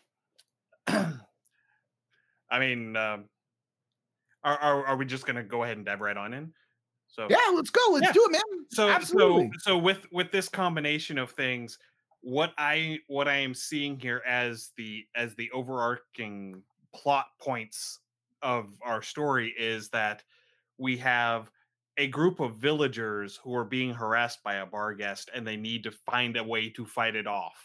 I mean, um, are, are are we just gonna go ahead and dive right on in? So Yeah, let's go. Let's Yeah. do it, man. so Absolutely. so so with with this combination of things, what I what I am seeing here as the as the overarching plot points of our story is that we have a group of villagers who are being harassed by a bar guest and they need to find a way to fight it off.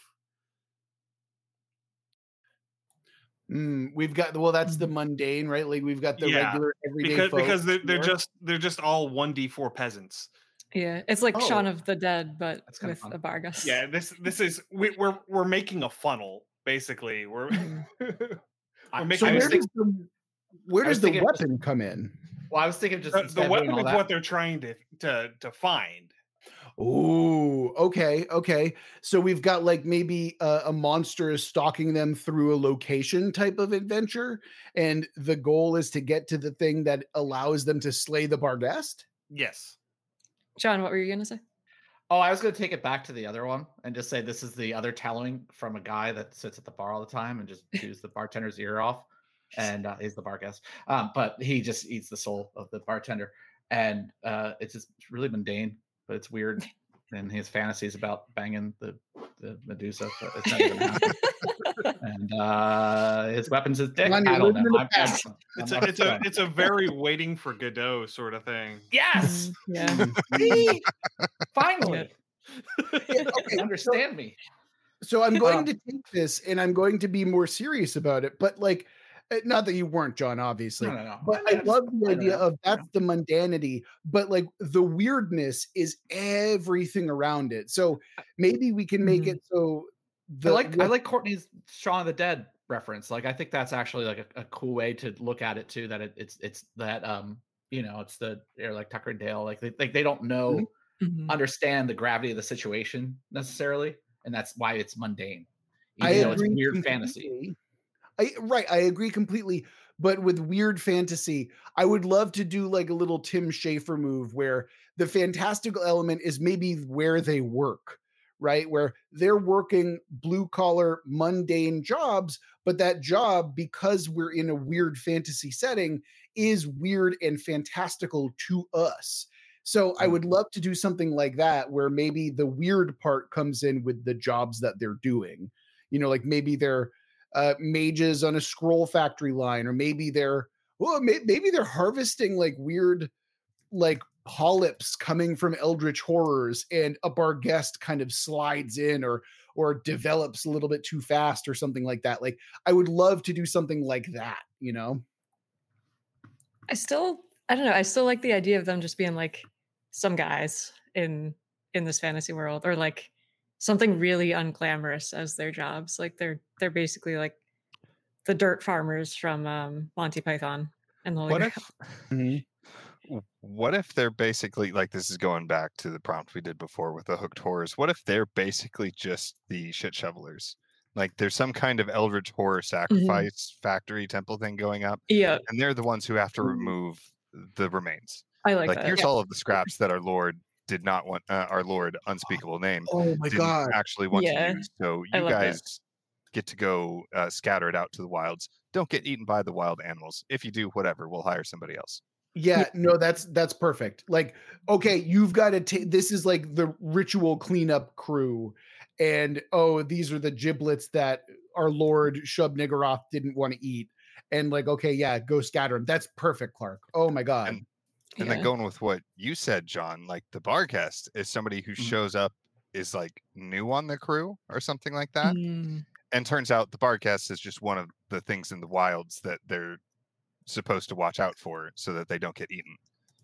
Mm, we've got well, that's the mundane, right? Like we've got the Yeah, regular everyday Because folks because they're, they're here. just they're just all one d four peasants. Yeah, it's like Shaun Oh. of the Dead, but That's kinda with fun. a Bargus. Yeah, this this is we, we're we're making a funnel basically. We're Mhm. I- we're so making I where was a- does the where I was does the thinking just- weapon come in? Well, I was thinking just the, instead the of doing weapon all is that- what they're trying to to to find. Ooh, okay, okay. So we've got like maybe a, a monster is stalking them through a location type of adventure, and the goal is to get to the thing that allows them to slay the Barghest. Yes. John, what were you gonna say? Oh, I was going to take it back to the other one and just say this is the other telling from a guy that sits at the bar all the time and just chews the bartender's ear off, and uh, he's the bar guest. Um, but he just eats the soul of the bartender, and uh, it's just really mundane, but it's weird. And his fantasies about banging the, the Medusa, but it's never going to happen. And uh, his weapons is dick. Come on, I you're don't living know. in the I'm, I'm, past. I'm It's not a it's a done. it's a very waiting for Godot sort of thing. Yes. Mm, yeah. Mhm. See? Finally. Yeah, okay, Understand me. So I'm going Um, to take this and I'm going to be more serious about it. But like, uh, not that you weren't, John, obviously. No, no, no. But I I mean, I'm love just the pointing it idea out, of you that's know. the mundanity, but like the weirdness is everything around it. So maybe we can make Mhm. it so I the like I what- like Courtney's Shaun of the Dead reference. Like I think that's actually like a, a cool way to look at it too. That it, it's it's that um you know it's the they're like Tucker and Dale like they like they don't know Mhm. understand the gravity of the situation necessarily, and that's why it's mundane. I Even though it's agree weird fantasy. completely. I right, I agree completely. But with weird fantasy, I would love to do like a little Tim Schafer move where the fantastical element is maybe where they work, right? Where they're working blue collar, mundane jobs, but that job, because we're in a weird fantasy setting, is weird and fantastical to us. So I Mm. would love to do something like that where maybe the weird part comes in with the jobs that they're doing. You know, like maybe they're uh, mages on a scroll factory line, or maybe they're well, may, maybe they're harvesting like weird like polyps coming from eldritch horrors, and a Barghest kind of slides in or or develops a little bit too fast or something like that. Like I would love to do something like that, you know. I still, I don't know. I still like the idea of them just being like some guys in in this fantasy world, or like something really unglamorous as their jobs. Like they're they're basically like the dirt farmers from um, Monty Python and the Holy What Grail. if w- what if they're basically like this is going back to the prompt we did before with the hooked horrors? What if they're basically just the shit shovelers? Like there's some kind of eldritch horror sacrifice factory temple thing going up, Yeah, and they're the ones who have to Ooh. remove the remains. I like, Like that. here's Yeah. all of the scraps that our Lord did not want, uh, our Lord unspeakable name Oh my didn't god. actually want Yeah, to use. So I you love that. guys get to go uh, scatter it out to the wilds. Don't get eaten by the wild animals. If you do, whatever, we'll hire somebody else. Yeah, no, that's that's perfect. Like, okay, you've got to take this is like the ritual cleanup crew, and oh, these are the giblets that our Lord Shub Niggurath didn't want to eat. And like, okay, yeah, go scatter them. That's perfect, Clark. Oh my god. And and Yeah. then going with what you said, John, like the Barghest is somebody who Mhm. shows up is like new on the crew or something like that. Mm, And turns out the Barghest is just one of the things in the wilds that they're supposed to watch out for so that they don't get eaten.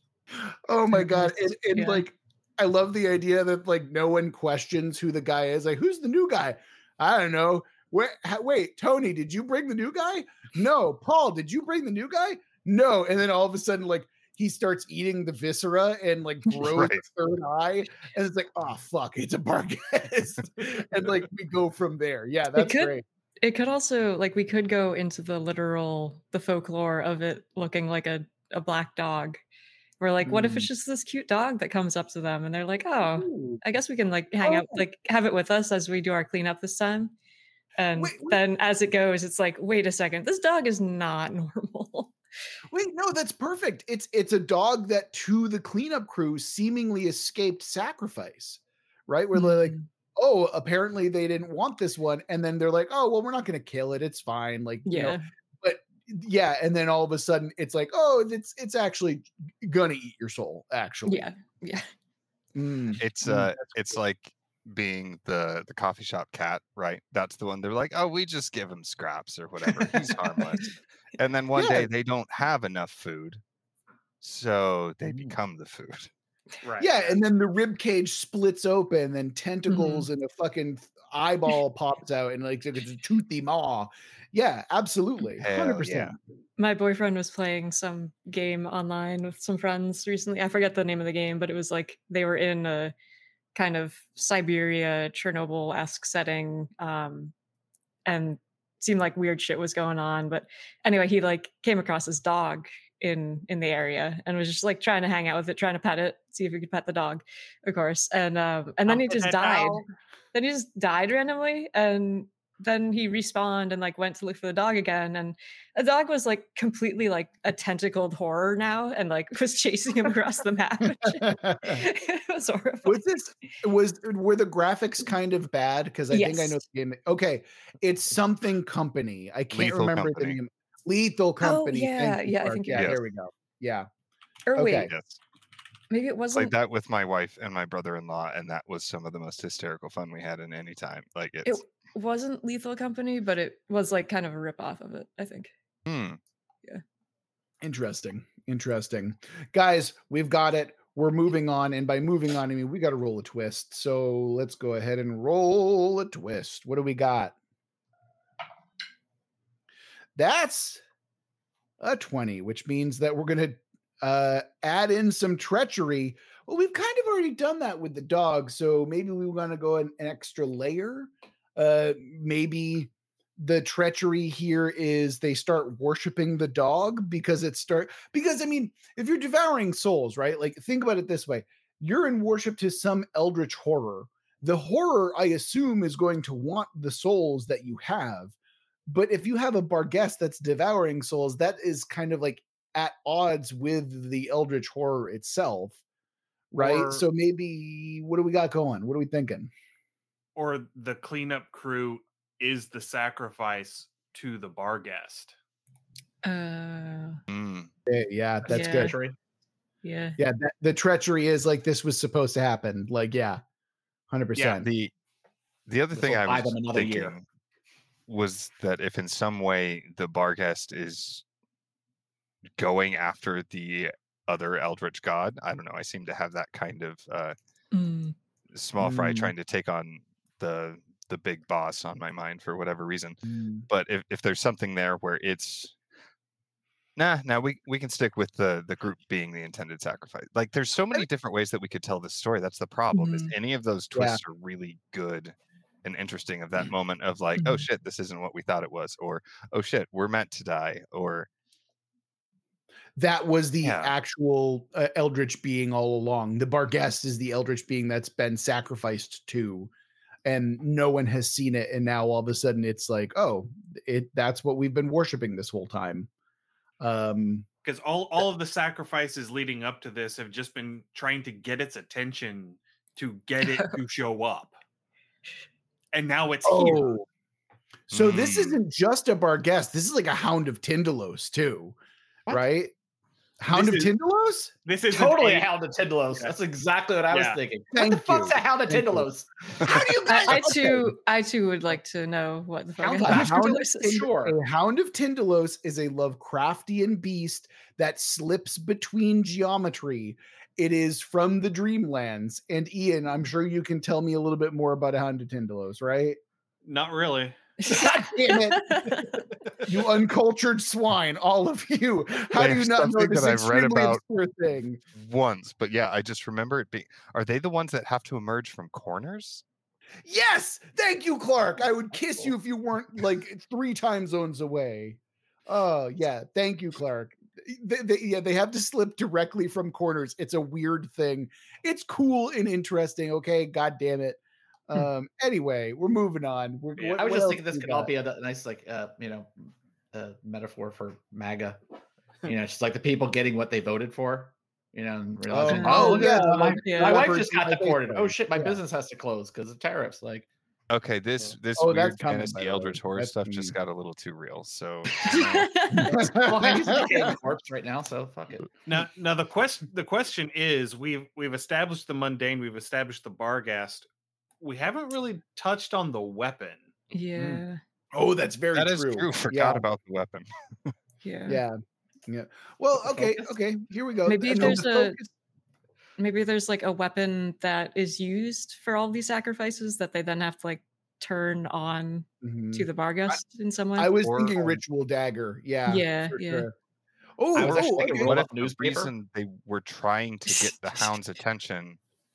Oh my god. And, and Yeah. like I love the idea that like no one questions who the guy is. Like, who's the new guy? I don't know. Wait, wait, Tony, did you bring the new guy? No. Paul, did you bring the new guy? No. And then all of a sudden, like he starts eating the viscera and like grows Right. a third eye, and it's like, oh fuck, it's a Barghest. And like we go from there. Yeah, that's could- great. It could also, like, we could go into the literal, the folklore of it looking like a, a black dog. We're like, what if it's Mm. just this cute dog that comes up to them and they're like, oh, Ooh. I guess we can like hang out, Oh. like have it with us as we do our cleanup this time. And Wait, wait. then as it goes, it's like, wait a second, this dog is not normal. Wait, no, that's perfect. It's it's a dog that to the cleanup crew seemingly escaped sacrifice, right? Where they're like, Mm, oh, apparently they didn't want this one, and then they're like, oh, well, we're not going to kill it. It's fine, like you know. yeah. But yeah, and then all of a sudden, it's like, oh, it's it's actually gonna eat your soul. Actually, Yeah. Yeah. Mm. It's Mm, uh that's it's like being the the coffee shop cat, right? That's the one they're like, oh, we just give him scraps or whatever. He's harmless. And then one Yeah. day they don't have enough food, so they Mm. become the food. Right. Yeah, and then the rib cage splits open, and Mm-hmm. tentacles and a fucking eyeball pops out, and like it's a toothy maw. Yeah, absolutely, Hell hundred percent. My boyfriend was playing some game online with some friends recently. I forget the name of the game, but it was like they were in a kind of Siberia, Chernobyl-esque setting, um, and seemed like weird shit was going on. But anyway, he like came across his dog in in the area and was just like trying to hang out with it, trying to pet it, see if he could pet the dog, of course. And um, and then I'll he pet just that died. dog. Then he just died randomly, and then he respawned and like went to look for the dog again, and the dog was like completely like a tentacled horror now, and like was chasing him across the map. And shit. It was horrible. Was this was were the graphics kind of bad? Because I think I know Yes. the game. Okay, it's something company. I can't Lethal remember Company. the name. Lethal Company. Oh, yeah, Thank you, yeah, I Clark. think it yeah. is. There we go. Yeah. Or Okay. wait, Yes. maybe it Played wasn't. that with my wife and my brother-in-law, and that was some of the most hysterical fun we had in any time. Like It it's wasn't Lethal Company, but it was like kind of a ripoff of it, I think. hmm. Interesting. Interesting. Guys, we've got it. We're moving on. And by moving on, I mean, we got to roll a twist. So let's go ahead and roll a twist. What do we got? That's a twenty, which means that we're going to uh, add in some treachery. Well, we've kind of already done that with the dog. So maybe we want to go an, an extra layer. Uh, maybe the treachery here is they start worshiping the dog because it start because I mean, if you're devouring souls, right? Like think about it this way. You're in worship to some eldritch horror. The horror, I assume, is going to want the souls that you have. But if you have a Barghest that's devouring souls, that is kind of like at odds with the eldritch horror itself, right? Or- So maybe what do we got going? What are we thinking? Or the cleanup crew is the sacrifice to the Barghest. Uh, Mm. Eh, Yeah, that's Yeah. good. Treachery. yeah. Yeah, that, the treachery is like this was supposed to happen. Like, yeah, one hundred percent. The the other This thing will I buy was them another thinking year. was that if in some way the Barghest is going after the other eldritch god, I don't know. I seem to have that kind of uh, Mm. small fry Mm. trying to take on the the big boss on my mind for whatever reason. Mm. But if, if there's something there where it's nah, now we we can stick with the the group being the intended sacrifice. Like there's so many different ways that we could tell this story. That's the problem. Is Mhm. any of those Yeah. twists are really good and interesting of that moment of like, oh Mhm. shit, this isn't what we thought it was, or oh shit, we're meant to die, or That was the Yeah. actual uh, eldritch being all along. The Barghest is the eldritch being that's been sacrificed to, and no one has seen it. And now all of a sudden, it's like, oh, it that's what we've been worshiping this whole time. Um, Because all, all of the sacrifices leading up to this have just been trying to get its attention to get it to show up. And now it's here. oh, so this Mm. isn't just a Barghest. This is like a Hound of Tyndalos too, What? right? Hound This of is- Tyndalos. This is Totally a Hound of Tyndalos. Yeah. That's exactly what I was Yeah. thinking. Thank what the fuck's you. a Hound of Thank you. Tyndalos? How do you I, guys? I okay. too, I too would like to know what the fuck Sounds a like A Hound of hound, of Tyndalos is. Tynd- Sure. a hound of Tyndalos is a Lovecraftian beast that slips between geometry. It is from the Dreamlands. And Ian, I'm sure you can tell me a little bit more about a Hound of Tyndalos, right? Not really. God damn You uncultured swine, all of you. How do you There's not know something this that I've read extremely about- obscure thing? once, but yeah, I just remember it being. Are they the ones that have to emerge from corners? Yes, thank you, Clark. I would kiss you if you weren't like three time zones away. Oh yeah, thank you, Clark. They, they, yeah, they have to slip directly from corners. It's a weird thing. It's cool and interesting. Okay, god damn it. Um. Anyway, we're moving on. We're, Yeah, what- I was what just else thinking this we could all got? be a n- nice, like, uh, you know, uh, metaphor for MAGA. You know, it's just like the people getting what they voted for. You know, and realizing, Oh, oh, look at yeah, this, my, like yeah. my wife leopards just got in my deported. Oh face. shit, my Yeah. business has to close because of tariffs. Like, Okay, this this Oh, that's weird coming, by fantasy the eldritch way. horror That's stuff just coming. got a little too real. So well, he's like a corpse right now, so fuck it. Now, now the question the question is, we've we've established the mundane, we've established the Barghest. We haven't really touched on the weapon. yeah, Oh, that's very that is true. true. Forgot Yeah. about the weapon. yeah, Yeah. Yeah. Well, The okay, focus? okay. Here we go. Maybe And then there's the a- focus- Maybe there's like a weapon that is used for all these sacrifices that they then have to like turn on Mhm. to the Barghest in some way. I was Or- thinking or- ritual dagger. Yeah. Yeah, for yeah. sure. Oh, I was actually oh, thinking okay. roll What up if the newspaper. reason they were trying to get the hound's attention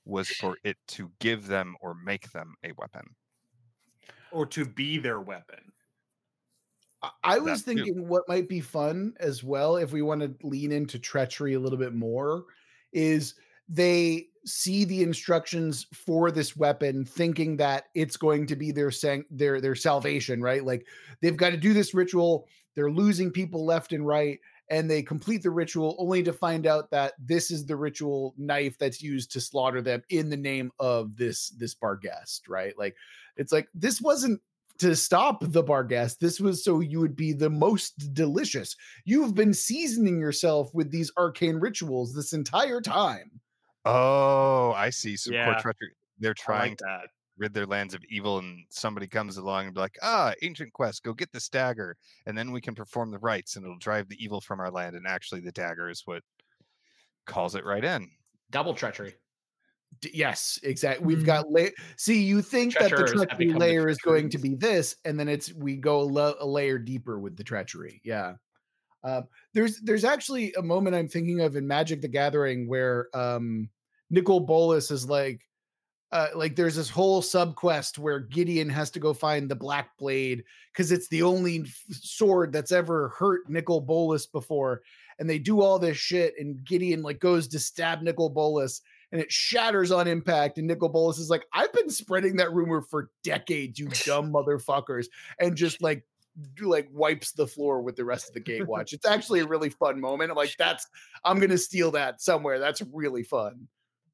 was for it to give them or make them a weapon. Or to be their weapon. I- I was That too. thinking what might be fun as well, if we want to lean into treachery a little bit more, is they see the instructions for this weapon thinking that it's going to be their sang- their their salvation, right? Like they've got to do this ritual, they're losing people left and right, and they complete the ritual only to find out that this is the ritual knife that's used to slaughter them in the name of this this Barghest, right? Like it's like this wasn't to stop the Barghest. This was so you would be the most delicious. You've been seasoning yourself with these arcane rituals this entire time. Oh, I see. So Yeah. core treachery. They're I trying like to that. rid their lands of evil, and somebody comes along and be like, ah, ancient quest, go get this dagger, and then we can perform the rites, and it'll drive the evil from our land. And actually, the dagger is what calls it right in. Double treachery. D- Yes, exactly. We've Mhm. got la- see, you think that the Treacherers have treachery become the layer is going to treacheries. be this, and then it's we go a, lo- a layer deeper with the treachery. Yeah. Um, there's there's actually a moment I'm thinking of in Magic the Gathering where um Nicol Bolas is like uh like there's this whole sub quest where Gideon has to go find the Black Blade because it's the only f- sword that's ever hurt Nicol Bolas before, and they do all this shit, and Gideon like goes to stab Nicol Bolas and it shatters on impact, and Nicol Bolas is like, I've been spreading that rumor for decades, you dumb motherfuckers, and just like do like wipes the floor with the rest of the Gatewatch. It's actually a really fun moment. I'm like, that's I'm gonna steal that somewhere. That's really fun.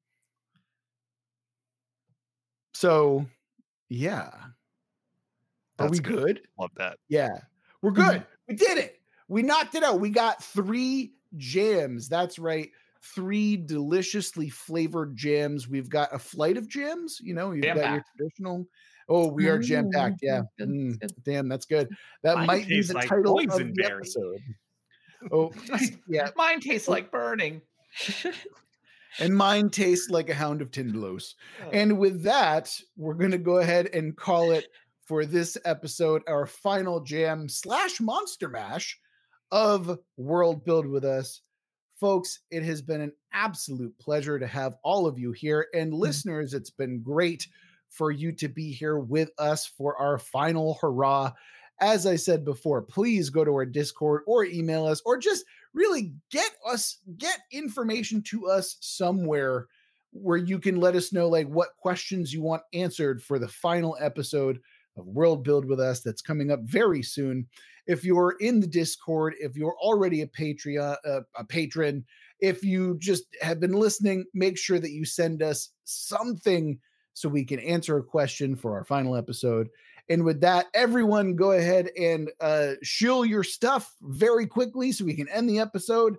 So yeah. Are That's we good. good? Love that. Yeah. We're good. We did it. We knocked it out. We got three jams. That's right. Three deliciously flavored jams. We've got a flight of jams. You know, you've got your Jam-packed. traditional. Oh, we are jam packed. Yeah. Good, Mm, good. damn, that's good. That Mine might be tastes the like title of the boysenberry. episode. Oh, yeah. Mine tastes like burning. And mine tastes like a hound of Tindalos. Oh. And with that, we're going to go ahead and call it for this episode, our final jam slash monster mash of World Build with Us. Folks, it has been an absolute pleasure to have all of you here. And listeners, it's been great for you to be here with us for our final hurrah. As I said before, please go to our Discord or email us, or just really get us, get information to us somewhere where you can let us know like what questions you want answered for the final episode of World Build with Us that's coming up very soon. If you're in the Discord, if you're already a Patreon, uh, a patron, if you just have been listening, make sure that you send us something so we can answer a question for our final episode. And with that, everyone go ahead and uh, shill your stuff very quickly so we can end the episode.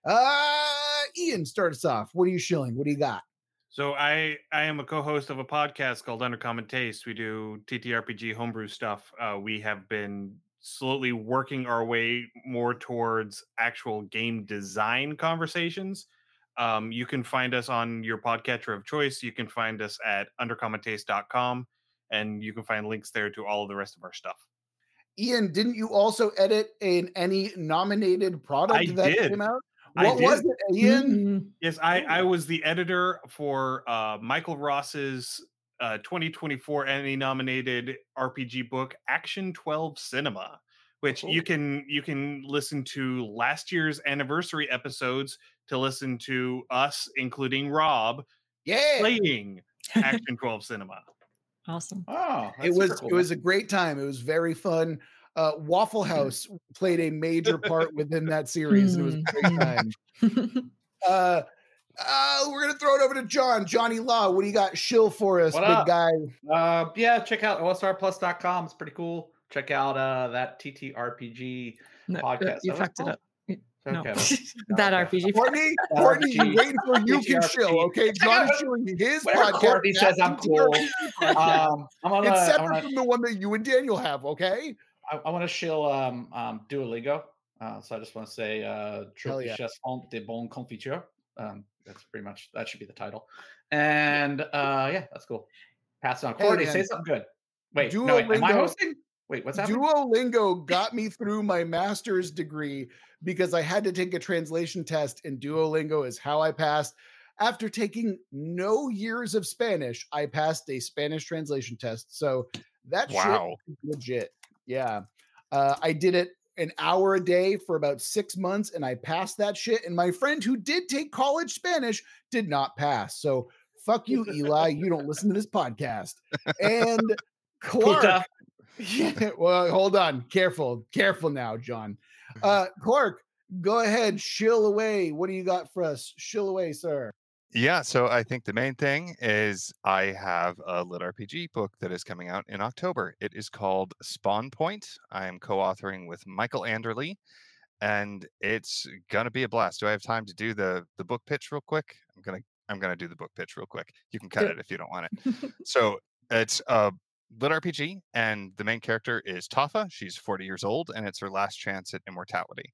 Uh, Ian, start us off. What are you shilling? What do you got? So I I am a co-host of a podcast called Undercommon Taste. We do T T R P G homebrew stuff. Uh, we have been slowly working our way more towards actual game design conversations. Um, you can find us on your podcatcher of choice. You can find us at undercommon taste dot com, and you can find links there to all of the rest of our stuff. Ian, didn't you also edit an any nominated product I that did. came out? I What was did. it, Ian? Mm. Yes, I, I was the editor for uh, Michael Ross's uh, twenty twenty-four Emmy nominated R P G book Action twelve Cinema, which you can you can listen to last year's anniversary episodes to listen to us, including Rob, Yeah. playing Action twelve Cinema. Awesome. Oh, that's It was super cool, it was man. a great time. It was very fun. Uh, Waffle House played a major part within that series, and it was a great Mm. time. Uh, uh, we're gonna throw it over to John. Johnny Law, what do you got shill for us, What big up? guy? Uh, yeah, check out O S R plus dot com. It's pretty cool. Check out uh, that T T R P G No, uh, podcast. you That was fucked it cool. up. Y- No. Okay. that Okay. R P G. Courtney, That Courtney, you R P G. waiting for you can T T R P G. shill, okay? Check out Johnny's shilling his Whenever podcast. Courtney that says I'm T T R P G cool, podcast. um, I'm gonna, It's I'm separate gonna, from the one that you and Daniel have, okay? I, I want to shill um, um, Duolingo. Uh, so I just want to say, uh, Hell yeah. Tropichesse font de bon confiture. Um, that's pretty much that should be the title. And uh, yeah, that's cool. Pass it on. Hey, Courtney, man. say something good. Wait, no, wait, am I Duolingo- hosting? Wait, what's happening? Duolingo got me through my master's degree because I had to take a translation test, and Duolingo is how I passed. after taking no years of Spanish, I passed a Spanish translation test. So that Wow. shit is legit. Yeah. Uh, I did it an hour a day for about six months and I passed that shit. And my friend who did take college Spanish did not pass. So fuck you, Eli. You don't listen to this podcast. And Clark. Puta. Yeah, well, hold on. Careful. Careful now, John. Uh, Clark, go ahead. Shill away. What do you got for us? Shill away, sir. Yeah, so I think the main thing is I have a lit R P G book that is coming out in October. It is called Spawn Point. I am co-authoring with Michael Anderle, and it's gonna be a blast. Do I have time to do the the book pitch real quick? I'm gonna I'm gonna do the book pitch real quick. You can cut Do it if you don't want it. So it's a lit R P G, and the main character is Tafa. She's forty years old, and it's her last chance at immortality.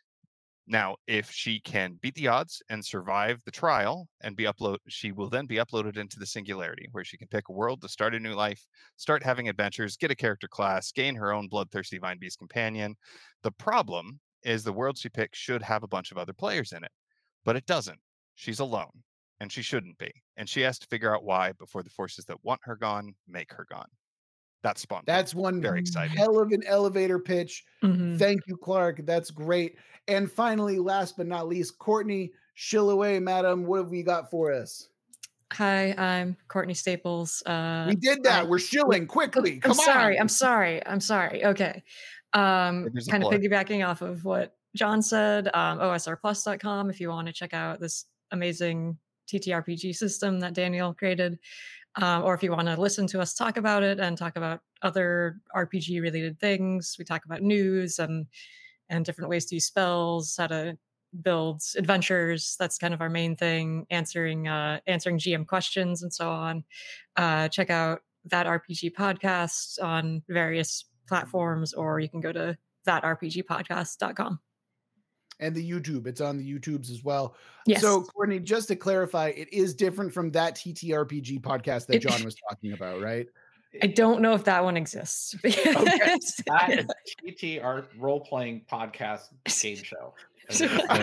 Now, if she can beat the odds and survive the trial and be upload, she will then be uploaded into the Singularity, where she can pick a world to start a new life, start having adventures, get a character class, gain her own bloodthirsty Vine Beast companion. The problem is the world she picks should have a bunch of other players in it, but it doesn't. She's alone, and she shouldn't be, and she has to figure out why before the forces that want her gone make her gone. That's Spawn Point. That's one Very exciting. hell of an elevator pitch. Mhm. Thank you, Clark. That's great. And finally, last but not least, Courtney, shill away, madam. What have we got for us? Hi, I'm Courtney Staples. Uh, We did that. I- We're shilling quickly. I'm Come sorry. on. I'm sorry. I'm sorry. Okay. Um, There's a kind of plug. piggybacking off of what John said, um, O S R plus dot com if you want to check out this amazing T T R P G system that Daniel created. Um, or if you want to listen to us talk about it and talk about other R P G related things, we talk about news and and different ways to use spells, how to build adventures. That's kind of our main thing. Answering uh, answering G M questions and so on. Uh, check out That R P G Podcast on various platforms, or you can go to that R P G podcast dot com. And the YouTube. It's on the YouTubes as well. Yes. So, Courtney, just to clarify, it is different from that T T R P G podcast that It- John was talking about, right? I don't know if that one exists. Okay. That is T T, our role playing podcast game show. It's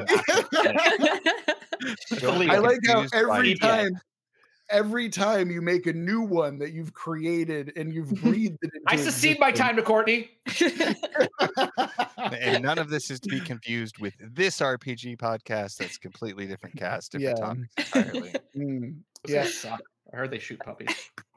illegal. I like how Confused by every E P A. time, every time you make a new one that you've created and you've breathed it into I secede my existence. time to Courtney. And none of this is to be confused with this R P G podcast. That's completely different cast, different Yeah. topics entirely. Mm, Those yeah. guys suck. I heard they shoot puppies.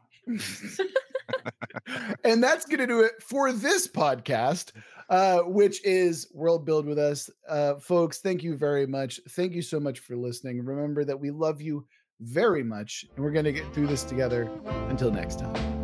And that's going to do it for this podcast, uh, which is World Build with Us. Uh, folks, thank you very much. Thank you so much for listening. Remember that we love you very much, and we're going to get through this together. Until next time.